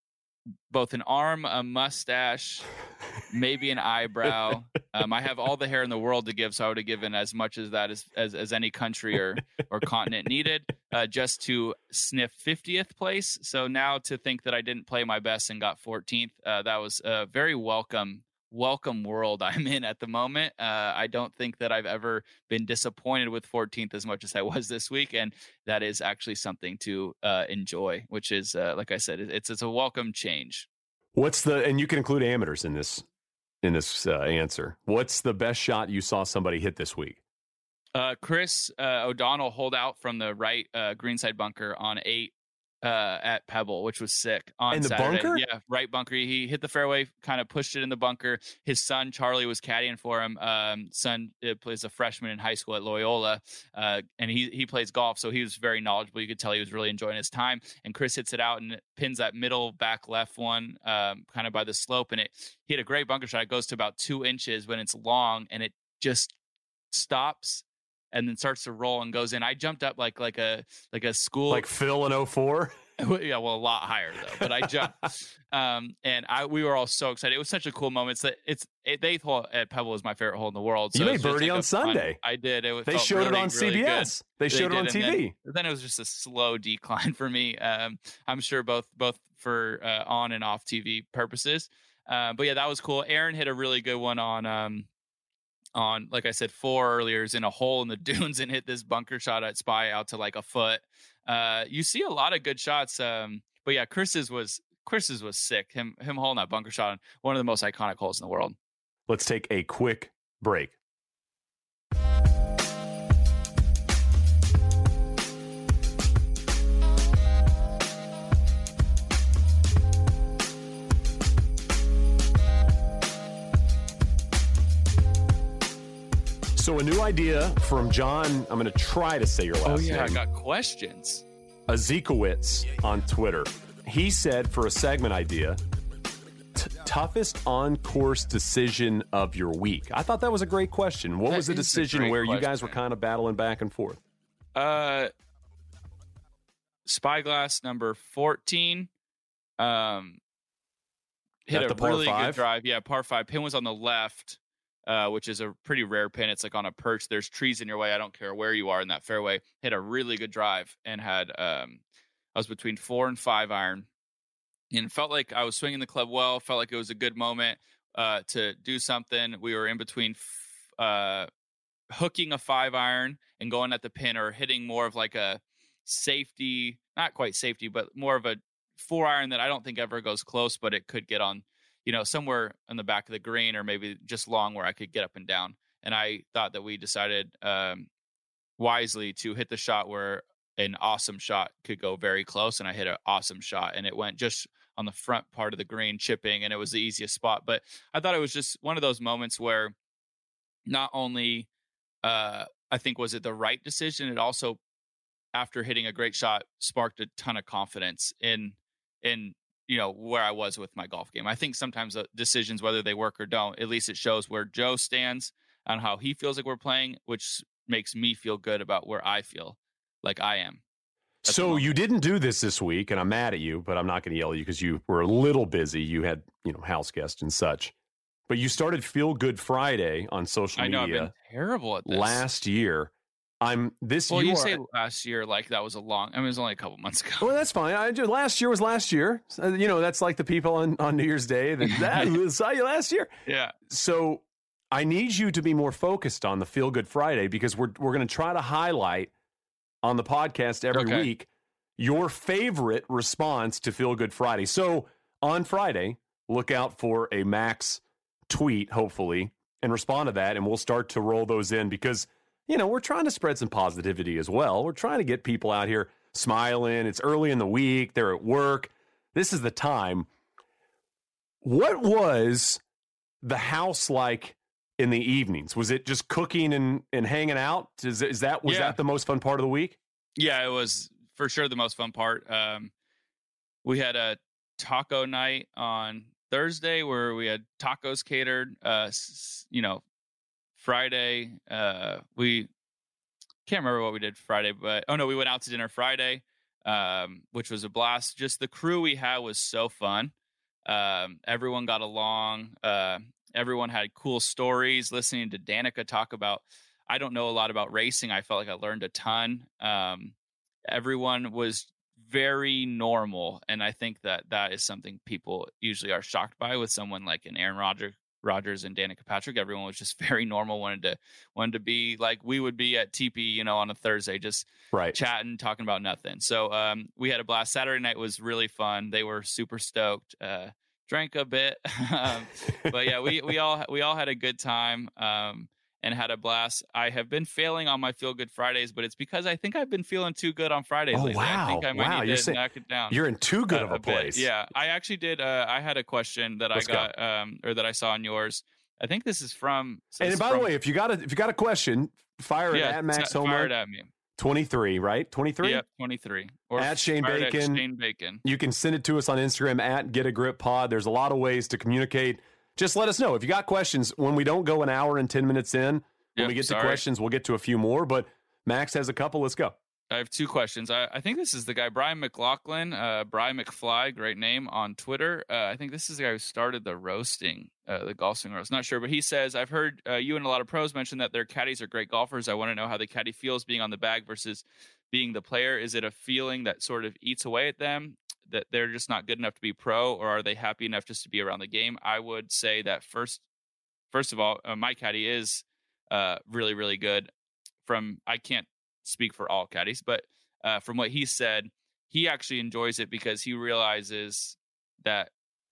[SPEAKER 2] both an arm, a mustache, maybe an eyebrow. Um, I have all the hair in the world to give, so I would have given as much as that as as, as any country or or continent needed, uh, just to sniff fiftieth place. So now to think that I didn't play my best and got fourteenth, uh, that was a very welcome. welcome world I'm in at the moment. Uh, I don't think that I've ever been disappointed with fourteenth as much as I was this week. And that is actually something to uh, enjoy, which is, uh, like I said, it's, it's a welcome change.
[SPEAKER 1] What's the, and you can include amateurs in this, in this uh, answer. What's the best shot you saw somebody hit this week?
[SPEAKER 2] Uh, Chris uh, O'Donnell hold out from the right uh, greenside bunker on eight Uh, at Pebble, which was sick on
[SPEAKER 1] in the
[SPEAKER 2] Saturday.
[SPEAKER 1] bunker.
[SPEAKER 2] Yeah, right bunker. He hit the fairway, kind of pushed it in the bunker. His son Charlie was caddying for him. Um, son uh, plays a freshman in high school at Loyola, uh, and he he plays golf, so he was very knowledgeable. You could tell he was really enjoying his time. And Chris hits it out and pins that middle back left one, um, kind of by the slope, and it he had a great bunker shot. It goes to about two inches when it's long, and it just stops and then starts to roll and goes in. I jumped up like like a like a school
[SPEAKER 1] like Phil in oh four.
[SPEAKER 2] Yeah, well, a lot higher though. But I jumped, um, and I we were all so excited. It was such a cool moment. It's that it's it, the eighth hole at Pebble was my favorite hole in the world. So
[SPEAKER 1] you made birdie like on Sunday.
[SPEAKER 2] Fun, I did. It was,
[SPEAKER 1] they showed
[SPEAKER 2] really,
[SPEAKER 1] it on
[SPEAKER 2] really
[SPEAKER 1] C B S.
[SPEAKER 2] Good.
[SPEAKER 1] They showed
[SPEAKER 2] they
[SPEAKER 1] it on
[SPEAKER 2] did,
[SPEAKER 1] T V.
[SPEAKER 2] Then, then it was just a slow decline for me. Um, I'm sure both both for uh, on and off T V purposes. Uh, but yeah, that was cool. Aaron hit a really good one on. Um, on, like I said, four earlier, is in a hole in the dunes and hit this bunker shot at Spy out to like a foot. Uh, you see a lot of good shots. Um, but yeah, Chris's was Chris's was sick. Him him holding that bunker shot on one of the most iconic holes in the world.
[SPEAKER 1] Let's take a quick break. So a new idea from John, I'm going to try to say your last name.
[SPEAKER 2] Oh, yeah, name. I got questions.
[SPEAKER 1] Azikowitz on Twitter. He said for a segment idea, t- toughest on-course decision of your week. I thought that was a great question. What
[SPEAKER 2] that
[SPEAKER 1] was the decision where
[SPEAKER 2] question.
[SPEAKER 1] you guys were kind of battling back and forth?
[SPEAKER 2] Uh, Spyglass number fourteen. Um, hit
[SPEAKER 1] At
[SPEAKER 2] a
[SPEAKER 1] the par
[SPEAKER 2] really
[SPEAKER 1] five?
[SPEAKER 2] good drive. Yeah, par five. Pin was on the left. Uh, which is a pretty rare pin. It's like on a perch. There's trees in your way. I don't care where you are in that fairway. Hit a really good drive and had, um, I was between four and five iron and felt like I was swinging the club well. Felt like it was a good moment uh, to do something. We were in between f- uh, hooking a five iron and going at the pin, or hitting more of like a safety, not quite safety, but more of a four iron that I don't think ever goes close, but it could get on, you know, somewhere on the back of the green, or maybe just long where I could get up and down. And I thought that we decided um, wisely to hit the shot where an awesome shot could go very close. And I hit an awesome shot, and it went just on the front part of the green, chipping, and it was the easiest spot. But I thought it was just one of those moments where not only uh, I think was it the right decision, it also, after hitting a great shot, sparked a ton of confidence in in you know, where I was with my golf game. I think sometimes the decisions, whether they work or don't, at least it shows where Joe stands on how he feels like we're playing, which makes me feel good about where I feel like I am. That's
[SPEAKER 1] so you didn't do this this week, and I'm mad at you, but I'm not going to yell at you because you were a little busy. You had, you know, house guests and such. But you started Feel Good Friday on social
[SPEAKER 2] I know,
[SPEAKER 1] media.
[SPEAKER 2] I've been terrible at this.
[SPEAKER 1] Last year. I'm this
[SPEAKER 2] well,
[SPEAKER 1] you,
[SPEAKER 2] you
[SPEAKER 1] are,
[SPEAKER 2] say last year like that was a long. I mean, it was only a couple months ago.
[SPEAKER 1] Well, that's fine. I just, last year was last year. Uh, you know, that's like the people on, on New Year's Day that, that saw you last year.
[SPEAKER 2] Yeah.
[SPEAKER 1] So I need you to be more focused on the Feel Good Friday, because we're we're going to try to highlight on the podcast every
[SPEAKER 2] okay.
[SPEAKER 1] week your favorite response to Feel Good Friday. So on Friday, look out for a Max tweet, hopefully, and respond to that, and we'll start to roll those in, because you know, we're trying to spread some positivity as well. We're trying to get people out here smiling. It's early in the week. They're at work. This is the time. What was the house like in the evenings? Was it just cooking and, and hanging out? Is, is that was
[SPEAKER 2] yeah.
[SPEAKER 1] that the most fun part of the week?
[SPEAKER 2] Yeah, it was for sure the most fun part. Um, we had a taco night on Thursday where we had tacos catered. Uh, you know, Friday, uh, we can't remember what we did Friday, but oh no, we went out to dinner Friday, um, which was a blast. Just the crew we had was so fun. Um, everyone got along. Uh, everyone had cool stories. Listening to Danica talk about, I don't know a lot about racing. I felt like I learned a ton. Um, everyone was very normal, and I think that that is something people usually are shocked by with someone like an Aaron Rodgers. Rogers and Danica Patrick. Everyone was just very normal, wanted to wanted to be like we would be at T P, you know, on a Thursday, just
[SPEAKER 1] right.
[SPEAKER 2] chatting, talking about nothing. So um, we had a blast. Saturday night was really fun. They were super stoked. Uh, drank a bit, um, but yeah, we we all we all had a good time. Um, and had a blast. I have been failing on my Feel Good Fridays, but it's because I think I've been feeling too good on Fridays
[SPEAKER 1] oh,
[SPEAKER 2] lately.
[SPEAKER 1] Wow.
[SPEAKER 2] I think I might
[SPEAKER 1] wow.
[SPEAKER 2] need
[SPEAKER 1] you're
[SPEAKER 2] to
[SPEAKER 1] saying,
[SPEAKER 2] knock it down.
[SPEAKER 1] You're in too good
[SPEAKER 2] uh,
[SPEAKER 1] of a, a place.
[SPEAKER 2] Bit. Yeah, I actually did. Uh, I had a question that
[SPEAKER 1] Let's
[SPEAKER 2] I got, um, or that I saw on yours. I think this is from.
[SPEAKER 1] And
[SPEAKER 2] is
[SPEAKER 1] by
[SPEAKER 2] from,
[SPEAKER 1] the way, if you got a if you got a question, fire
[SPEAKER 2] yeah,
[SPEAKER 1] it at Max
[SPEAKER 2] t-
[SPEAKER 1] Homer.
[SPEAKER 2] Fire it at me.
[SPEAKER 1] twenty-three, right? twenty-three?
[SPEAKER 2] Yep, twenty-three. Or
[SPEAKER 1] at Shane Bacon.
[SPEAKER 2] At Shane Bacon.
[SPEAKER 1] You can send it to us on Instagram at Get a Grip Pod. There's a lot of ways to communicate. Just let us know if you got questions. When we don't go an hour and ten minutes in, when
[SPEAKER 2] yep,
[SPEAKER 1] we get
[SPEAKER 2] sorry.
[SPEAKER 1] to questions, we'll get to a few more. But Max has a couple. Let's go.
[SPEAKER 2] I have two questions. I, I think this is the guy, Brian McLaughlin, uh, Brian McFly, great name on Twitter. Uh, I think this is the guy who started the roasting, uh, the golf swing roast. Not sure, but he says, I've heard uh, you and a lot of pros mention that their caddies are great golfers. I want to know how the caddy feels being on the bag versus being the player. Is it a feeling that sort of eats away at them, that they're just not good enough to be pro, or are they happy enough just to be around the game? I would say that first, first of all, uh, my caddy is uh, really, really good. From I can't speak for all caddies, but uh, from what he said, he actually enjoys it because he realizes that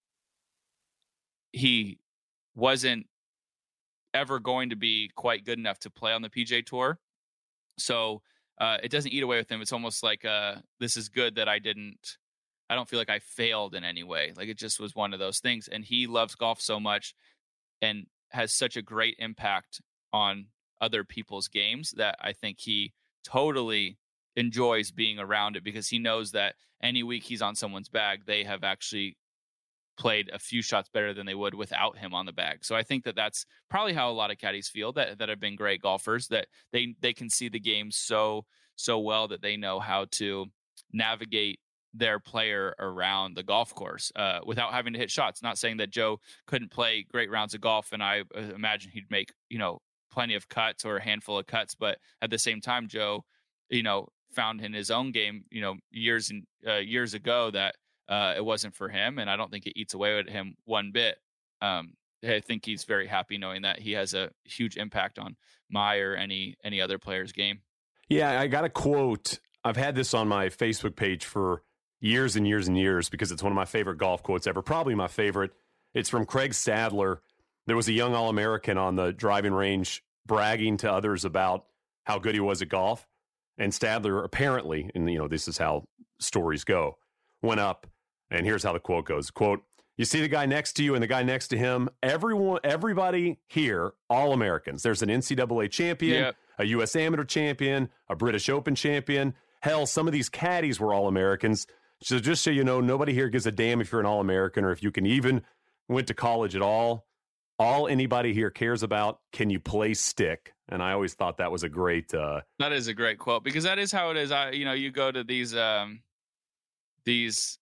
[SPEAKER 2] he wasn't ever going to be quite good enough to play on the P G A Tour. So uh, it doesn't eat away with him. It's almost like uh, this is good that I didn't, I don't feel like I failed in any way. Like it just was one of those things. And he loves golf so much and has such a great impact on other people's games that I think he totally enjoys being around it, because he knows that any week he's on someone's bag, they have actually played a few shots better than they would without him on the bag. So I think that that's probably how a lot of caddies feel that, that have been great golfers, that they, they can see the game so, so well that they know how to navigate their player around the golf course uh, without having to hit shots. Not saying that Joe couldn't play great rounds of golf, and I imagine he'd make, you know, plenty of cuts or a handful of cuts, but at the same time, Joe, you know, found in his own game, you know, years and uh, years ago that uh, it wasn't for him, and I don't think it eats away at him one bit. Um, I think he's very happy knowing that he has a huge impact on my or any any other player's game.
[SPEAKER 1] Yeah, I got a quote. I've had this on my Facebook page for years and years and years because it's one of my favorite golf quotes ever, probably my favorite. It's from Craig Stadler. There was a young All-American on the driving range bragging to others about how good he was at golf. And Stadler apparently, and you know, this is how stories go, went up, and here's how the quote goes. Quote, you see the guy next to you and the guy next to him, everyone, everybody here, all Americans. There's an N C double A champion, yep. a U S Amateur champion, a British Open champion. Hell, some of these caddies were all Americans. So just so you know, nobody here gives a damn if you're an All-American or if you can even went to college at all. All anybody here cares about, can you play stick? And I always thought that was a great. Uh,
[SPEAKER 2] that is a great quote, because that is how it is. I, you know, you go to these um, these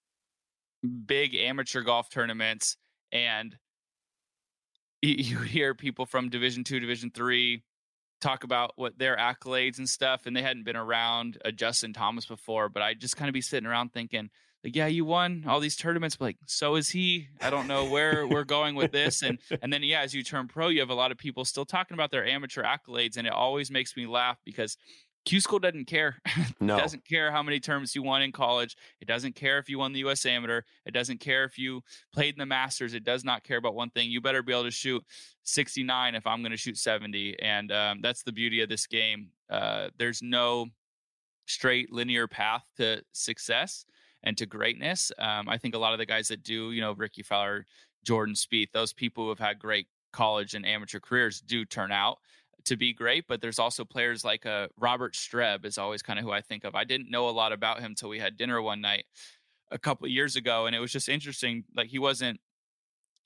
[SPEAKER 2] big amateur golf tournaments, and you, you hear people from Division Two, Division Three talk about what their accolades and stuff, and they hadn't been around a Justin Thomas before. But I just kind of be sitting around thinking, like, yeah, you won all these tournaments, but like, so is he. I don't know where we're going with this. And and then, yeah, as you turn pro, you have a lot of people still talking about their amateur accolades. And it always makes me laugh because Q School doesn't care.
[SPEAKER 1] No.
[SPEAKER 2] It doesn't care how many tournaments you won in college. It doesn't care if you won the U S Amateur. It doesn't care if you played in the Masters. It does not care about one thing. You better be able to shoot sixty-nine if I'm going to shoot seventy. And um, that's the beauty of this game. Uh, there's no straight linear path to success and to greatness. Um, I think a lot of the guys that do, you know, Ricky Fowler, Jordan Spieth, those people who have had great college and amateur careers do turn out to be great. But there's also players like uh, Robert Streb is always kind of who I think of. I didn't know a lot about him till we had dinner one night a couple of years ago, and it was just interesting. Like, he wasn't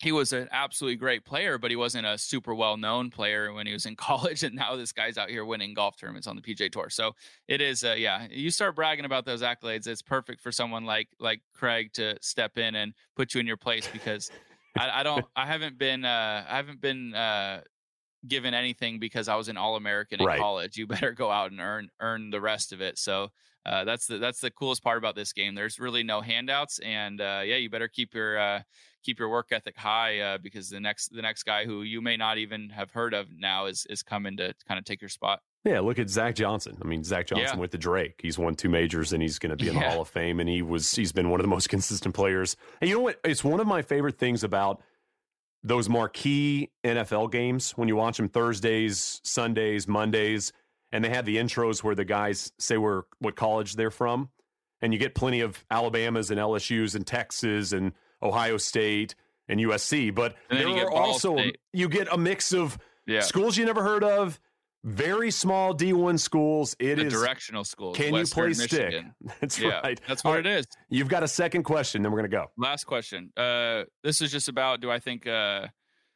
[SPEAKER 2] he was an absolutely great player, but he wasn't a super well-known player when he was in college. And now this guy's out here winning golf tournaments on the P G A Tour. So it is, uh, yeah, you start bragging about those accolades. It's perfect for someone like, like Craig to step in and put you in your place, because I, I don't, I haven't been, uh, I haven't been, uh, given anything because I was an All-American in
[SPEAKER 1] Right.
[SPEAKER 2] college. You better go out and earn, earn the rest of it. So, uh, that's the, that's the coolest part about this game. There's really no handouts, and, uh, yeah, you better keep your, uh, keep your work ethic high, uh, because the next the next guy who you may not even have heard of now is is coming to kind of take your spot.
[SPEAKER 1] Yeah, look at Zach Johnson. I mean, Zach Johnson
[SPEAKER 2] Yeah.
[SPEAKER 1] went to Drake. He's won two majors, and he's going to be in the
[SPEAKER 2] Yeah.
[SPEAKER 1] Hall of Fame. And he was he's been one of the most consistent players. And you know what? It's one of my favorite things about those marquee N F L games when you watch them Thursdays, Sundays, Mondays, and they have the intros where the guys say where what college they're from, and you get plenty of Alabamas and L S U's and Texas and Ohio State and U S C, but
[SPEAKER 2] And then
[SPEAKER 1] there
[SPEAKER 2] you get
[SPEAKER 1] are
[SPEAKER 2] Ball
[SPEAKER 1] also
[SPEAKER 2] State.
[SPEAKER 1] you get a mix of
[SPEAKER 2] Yeah.
[SPEAKER 1] schools you never heard of, very small D one schools. It
[SPEAKER 2] The
[SPEAKER 1] is
[SPEAKER 2] directional schools.
[SPEAKER 1] Can
[SPEAKER 2] Western
[SPEAKER 1] you play
[SPEAKER 2] Michigan.
[SPEAKER 1] stick? That's
[SPEAKER 2] Yeah,
[SPEAKER 1] right.
[SPEAKER 2] that's
[SPEAKER 1] All
[SPEAKER 2] what
[SPEAKER 1] right,
[SPEAKER 2] it is.
[SPEAKER 1] You've got a second question, then we're going to go.
[SPEAKER 2] Last question. Uh, this is just about, do I think uh,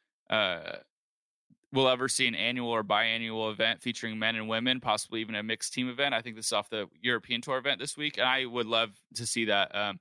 [SPEAKER 2] uh, we'll ever see an annual or biannual event featuring men and women, possibly even a mixed team event? I think this is off the European Tour event this week, and I would love to see that. Um,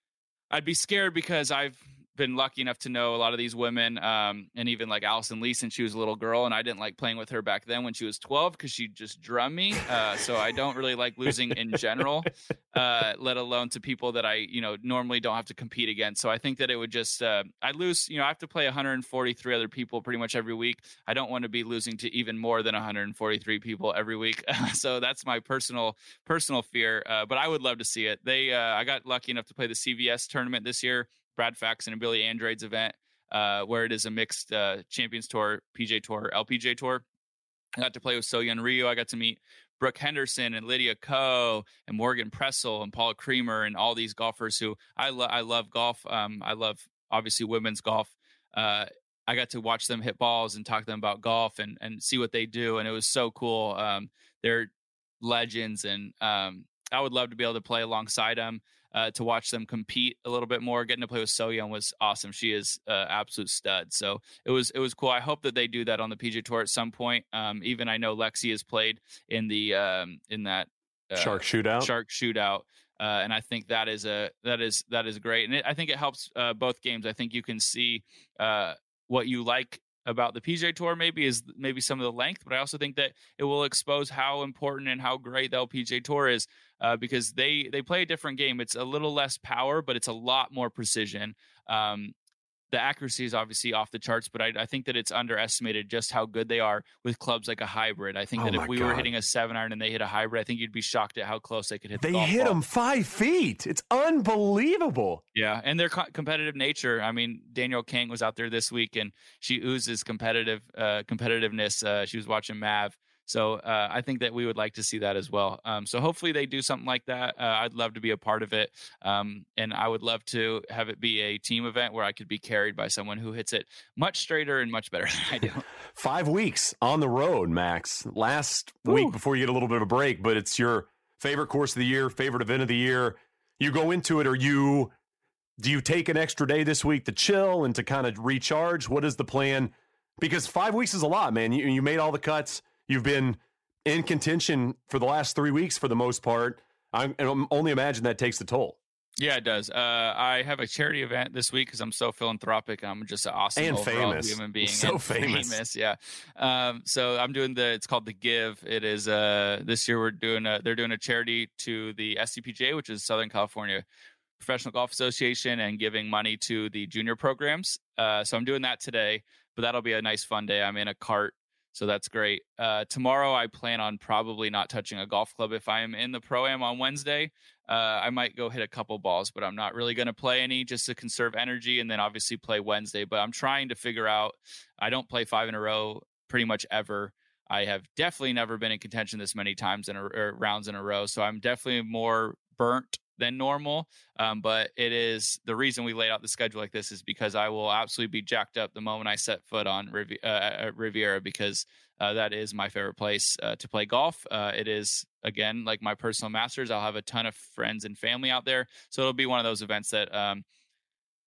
[SPEAKER 2] I'd be scared because I've been lucky enough to know a lot of these women, um, and even like Allison Lee since she was a little girl, and I didn't like playing with her back then when she was twelve because she just drum me. Uh, so I don't really like losing in general, uh, let alone to people that I, you know, normally don't have to compete against. So I think that it would just, uh, I lose, you know, I have to play one hundred forty-three other people pretty much every week. I don't want to be losing to even more than one hundred forty-three people every week. So that's my personal, personal fear. Uh, but I would love to see it. They, uh, I got lucky enough to play the C V S tournament this year, Brad Faxon and Billy Andrade's event, uh, where it is a mixed uh, Champions Tour, P G A Tour, L P G A Tour. I got to play with Soyeon Ryu. I got to meet Brooke Henderson and Lydia Ko and Morgan Pressel and Paula Creamer and all these golfers who I, lo- I love golf. Um, I love, obviously, women's golf. Uh, I got to watch them hit balls and talk to them about golf and, and see what they do. And it was so cool. Um, they're legends, and um, I would love to be able to play alongside them. Uh, to watch them compete a little bit more. Getting to play with Soyeon was awesome. She is uh, absolute stud. So it was it was cool. I hope that they do that on the P G A Tour at some point. Um, even I know Lexi has played in the um, in that uh,
[SPEAKER 1] Shark shootout.
[SPEAKER 2] Shark shootout. Uh, and I think that is a that is that is great. And it, I think it helps uh, both games. I think you can see uh, what you like about the P G A Tour maybe is maybe some of the length, but I also think that it will expose how important and how great the L P G A Tour is, uh, because they they play a different game. It's a little less power, but it's a lot more precision. Um, the accuracy is obviously off the charts, but I, I think that it's underestimated just how good they are with clubs like a hybrid. I think
[SPEAKER 1] Oh
[SPEAKER 2] that
[SPEAKER 1] my
[SPEAKER 2] if we
[SPEAKER 1] God.
[SPEAKER 2] were hitting a seven iron and they hit a hybrid, I think you'd be shocked at how close they could hit.
[SPEAKER 1] They
[SPEAKER 2] the golf
[SPEAKER 1] hit
[SPEAKER 2] ball.
[SPEAKER 1] them five feet. It's unbelievable.
[SPEAKER 2] Yeah, and their co- competitive nature. I mean, Danielle King was out there this week, and she oozes competitive uh, competitiveness. Uh, she was watching Mav, so uh, I think that we would like to see that as well. Um, so hopefully they do something like that. Uh, I'd love to be a part of it, um, and I would love to have it be a team event where I could be carried by someone who hits it much straighter and much better than I do.
[SPEAKER 1] Five weeks on the road, Max. Last week
[SPEAKER 2] Woo.
[SPEAKER 1] before you get a little bit of a break, but it's your favorite course of the year, favorite event of the year. You go into it, or you do you take an extra day this week to chill and to kind of recharge? What is the plan? Because five weeks is a lot, man. You, you made all the cuts. You've been in contention for the last three weeks for the most part. I'm, and I'm only imagine that takes a toll.
[SPEAKER 2] Yeah, it does. Uh, I have a charity event this week because I'm so philanthropic. I'm just an awesome
[SPEAKER 1] And
[SPEAKER 2] overall
[SPEAKER 1] famous.
[SPEAKER 2] human being.
[SPEAKER 1] So
[SPEAKER 2] and
[SPEAKER 1] famous.
[SPEAKER 2] Yeah. Um, so I'm doing the. It's called the Give. It is. Uh, this year we're doing. A, they're doing a charity to the S C P G A, which is Southern California Professional Golf Association, and giving money to the junior programs. Uh, so I'm doing that today. But that'll be a nice fun day. I'm in a cart. So that's great. Uh, tomorrow, I plan on probably not touching a golf club. If I'm in the Pro-Am on Wednesday, uh, I might go hit a couple balls, but I'm not really going to play any just to conserve energy, and then obviously play Wednesday. But I'm trying to figure out, I don't play five in a row pretty much ever. I have definitely never been in contention this many times in a, or rounds in a row. So I'm definitely more burnt than normal. Um, but it is the reason we laid out the schedule like this is because I will absolutely be jacked up the moment I set foot on Rivi- uh, at Riviera, because uh, that is my favorite place uh, to play golf. Uh, it is, again, like my personal masters. I'll have a ton of friends and family out there. So it'll be one of those events that um,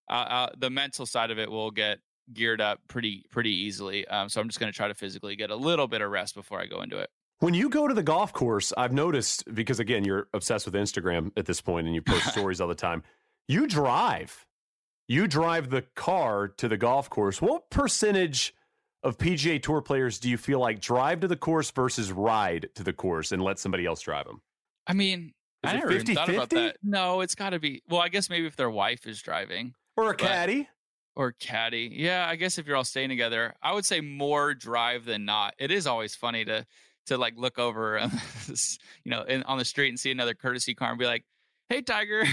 [SPEAKER 2] uh, uh, the mental side of it will get geared up pretty pretty easily. Um, so I'm just going to try to physically get a little bit of rest before I go into it.
[SPEAKER 1] When you go to the golf course, I've noticed, because again, you're obsessed with Instagram at this point and you post stories all the time. You drive. You drive the car to the golf course. What percentage of P G A Tour players do you feel like drive to the course versus ride to the course and let somebody else drive them?
[SPEAKER 2] I mean,
[SPEAKER 1] Is
[SPEAKER 2] I
[SPEAKER 1] it
[SPEAKER 2] never even
[SPEAKER 1] fifty
[SPEAKER 2] thought about
[SPEAKER 1] fifty?
[SPEAKER 2] that. No, it's got to be. Well, I guess maybe if their wife is driving.
[SPEAKER 1] Or a
[SPEAKER 2] But-
[SPEAKER 1] caddy?
[SPEAKER 2] Or caddy. Yeah, I guess if you're all staying together, I would say more drive than not. It is always funny to to like look over, um, you know, in, on the street and see another courtesy car and be like, "Hey, Tiger,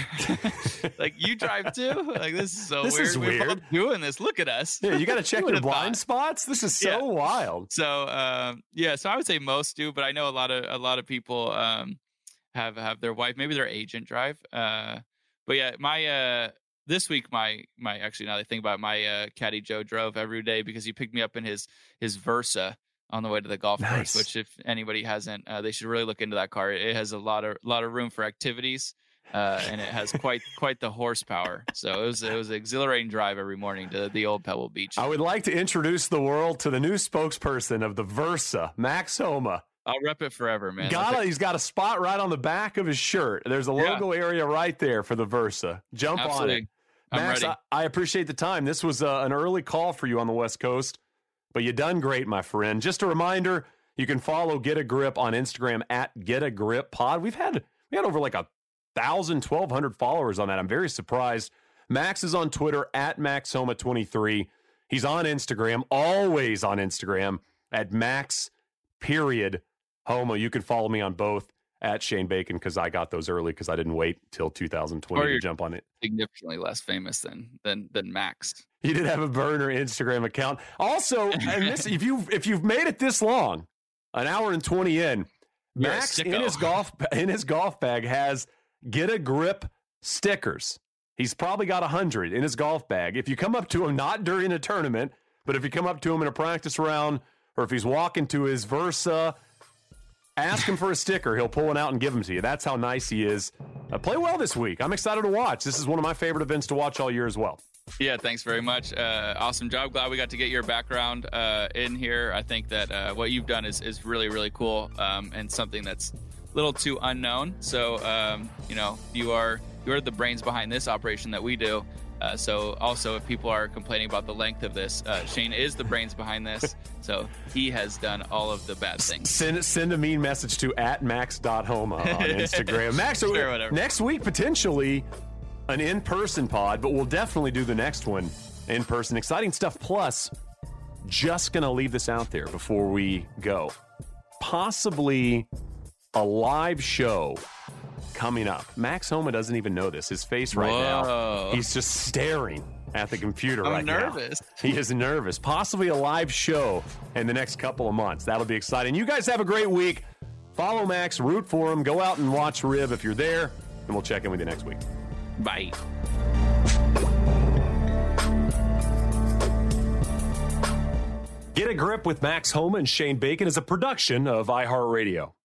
[SPEAKER 2] like you drive too? Like this is so
[SPEAKER 1] This
[SPEAKER 2] weird.
[SPEAKER 1] is
[SPEAKER 2] We're both
[SPEAKER 1] weird.
[SPEAKER 2] doing this. Look at us."
[SPEAKER 1] Yeah, you got to check
[SPEAKER 2] Who
[SPEAKER 1] your
[SPEAKER 2] would've
[SPEAKER 1] blind
[SPEAKER 2] thought?
[SPEAKER 1] spots. This is so
[SPEAKER 2] Yeah.
[SPEAKER 1] wild.
[SPEAKER 2] So um, yeah, so I would say most do, but I know a lot of a lot of people um, have have their wife, maybe their agent drive. Uh, but yeah, my uh, this week my my actually now that I think about it, my uh, caddy Joe drove every day because he picked me up in his his Versa on the way to the golf
[SPEAKER 1] Nice.
[SPEAKER 2] course. Which if anybody hasn't, uh, they should really look into that car. It has a lot of lot of room for activities. Uh, and it has quite quite the horsepower. So it was it was an exhilarating drive every morning to the old Pebble Beach.
[SPEAKER 1] I would like to introduce the world to the new spokesperson of the Versa, Max Homa.
[SPEAKER 2] I'll rep it forever, man.
[SPEAKER 1] Got
[SPEAKER 2] That's
[SPEAKER 1] it. He's got a spot right on the back of his shirt. There's a
[SPEAKER 2] Yeah.
[SPEAKER 1] logo area right there for the Versa. Jump
[SPEAKER 2] Absolutely.
[SPEAKER 1] on it.
[SPEAKER 2] I'm
[SPEAKER 1] Max,
[SPEAKER 2] ready.
[SPEAKER 1] I, I appreciate the time. This was uh, an early call for you on the West Coast, but you done great, my friend. Just a reminder, you can follow Get a Grip on Instagram at Get a Grip Pod. We've had we had over like a thousand, twelve hundred followers on that. I'm very surprised. Max is on Twitter at Max Homa twenty-three. He's on Instagram, always on Instagram at Max period Homa. You can follow me on both at Shane Bacon because I got those early because I didn't wait till two thousand twenty
[SPEAKER 2] Or
[SPEAKER 1] to
[SPEAKER 2] you're-
[SPEAKER 1] jump on it.
[SPEAKER 2] Significantly less famous than than than Max.
[SPEAKER 1] You did have a burner Instagram account. Also, and this, if you if you've made it this long, an hour and twenty in,
[SPEAKER 2] You're a
[SPEAKER 1] Max in
[SPEAKER 2] sicko.
[SPEAKER 1] his golf in his golf bag has Get a Grip stickers. He's probably got a hundred in his golf bag. If you come up to him, not during a tournament, but if you come up to him in a practice round, or if he's walking to his Versa, ask him for a sticker. He'll pull one out and give them to you. That's how nice he is. Uh, play well this week. I'm excited to watch. This is one of my favorite events to watch all year as well.
[SPEAKER 2] Yeah, thanks very much. Uh, awesome job. Glad we got to get your background uh, in here. I think that uh, what you've done is, is really, really cool um, and something that's a little too unknown. So, um, you know, you are you are the brains behind this operation that we do. Uh, so also, if people are complaining about the length of this, uh, Shane is the brains behind this. So he has done all of the bad things.
[SPEAKER 1] Send send a mean message to at max.homa on Instagram. Max, so
[SPEAKER 2] Sure, whatever.
[SPEAKER 1] next week, potentially an in-person pod, but we'll definitely do the next one in person. Exciting stuff. Plus, just going to leave this out there before we go. Possibly a live show coming up. Max Homa doesn't even know this. His face right now,
[SPEAKER 2] Whoa.
[SPEAKER 1] he's just staring at the computer
[SPEAKER 2] I'm
[SPEAKER 1] right now.
[SPEAKER 2] nervous.
[SPEAKER 1] He is nervous. Possibly a live show in the next couple of months. That'll be exciting. You guys have a great week. Follow Max, root for him. Go out and watch Rib if you're there, and we'll check in with you next week.
[SPEAKER 2] Bye.
[SPEAKER 1] Get a Grip with Max Homa and Shane Bacon is a production of iHeartRadio.